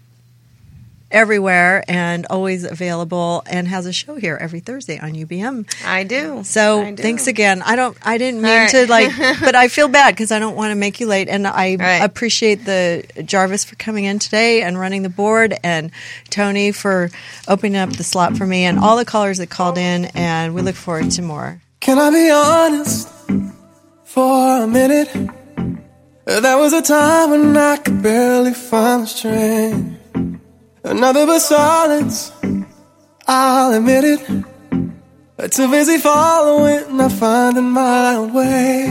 [SPEAKER 3] everywhere and always available and has a show here every Thursday on U B M.
[SPEAKER 4] I do.
[SPEAKER 3] So
[SPEAKER 4] I do.
[SPEAKER 3] thanks again. I don't. I didn't mean
[SPEAKER 4] All
[SPEAKER 3] to
[SPEAKER 4] right.
[SPEAKER 3] like, but I feel bad because I don't want to make you late. And I
[SPEAKER 4] Right.
[SPEAKER 3] appreciate the Jarvis for coming in today and running the board, and Tony for opening up the slot for me, and all the callers that called in. And we look forward to more.
[SPEAKER 10] Can I be honest for a minute? There was a time when I could barely find the strength. Another but silence, I'll admit it. Too busy following, not finding my own way.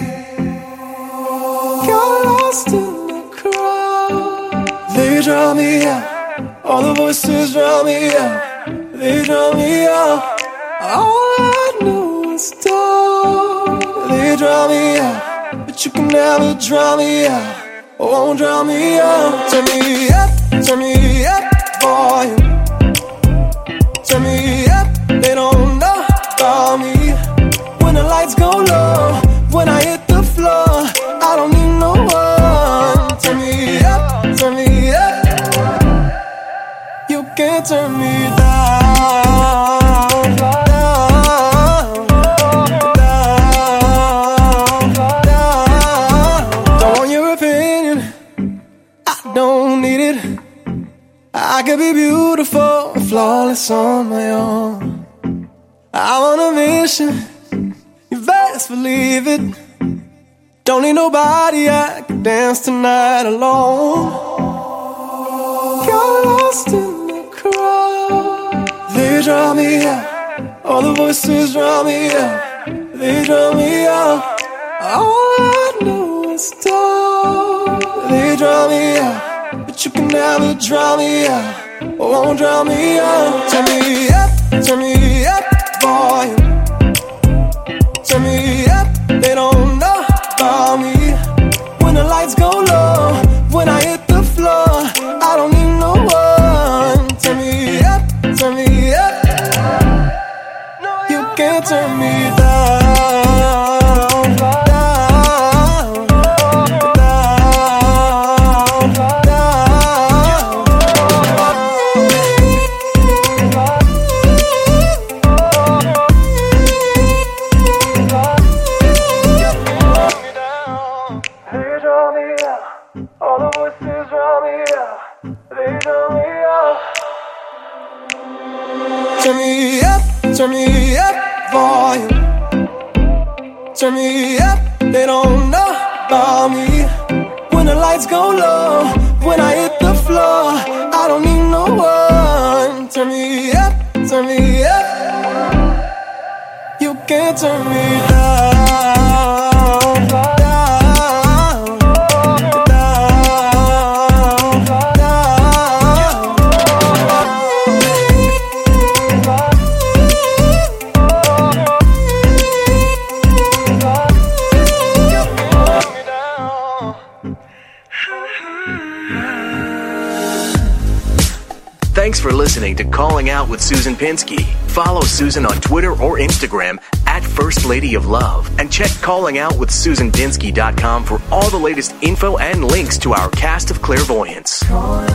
[SPEAKER 10] Got lost in the crowd. They draw me out. All the voices draw me out. They draw me out. All I know is dark. They draw me out. but you can never drown me out. Oh, won't drown me out. Turn me up, turn me up, volume. Turn me up, they don't know about me. When the lights go low, when I hit the floor, I don't need no one. Turn me up, turn me up. You can't turn me down, down, down, down. Don't want your opinion, I don't need it. I could be beautiful and flawless on my own. I'm on a mission, you best believe it. Don't need nobody, I can dance tonight alone. Got lost in the crowd, they draw me out. All the voices draw me out, they draw me out. All I know is doubt, they draw me out. But you can never drown me out, or won't drown me out. Turn me up, turn me up, volume. Turn me up, they don't know about me. When the lights go low, when I hit the floor, I don't need no one. Turn me up, turn me up. You can't turn me down. Turn me up, turn me up, volume. Turn me up, they don't know about me. When the lights go low, when I hit the floor, I don't need no one. Turn me up, turn me up. You can't turn me down, down, down, down.
[SPEAKER 2] Thanks for listening to Calling Out with Susan Pinsky. Follow Susan on Twitter or Instagram at First Lady of Love. And check calling out with susan pinsky dot com for all the latest info and links to our cast of clairvoyants.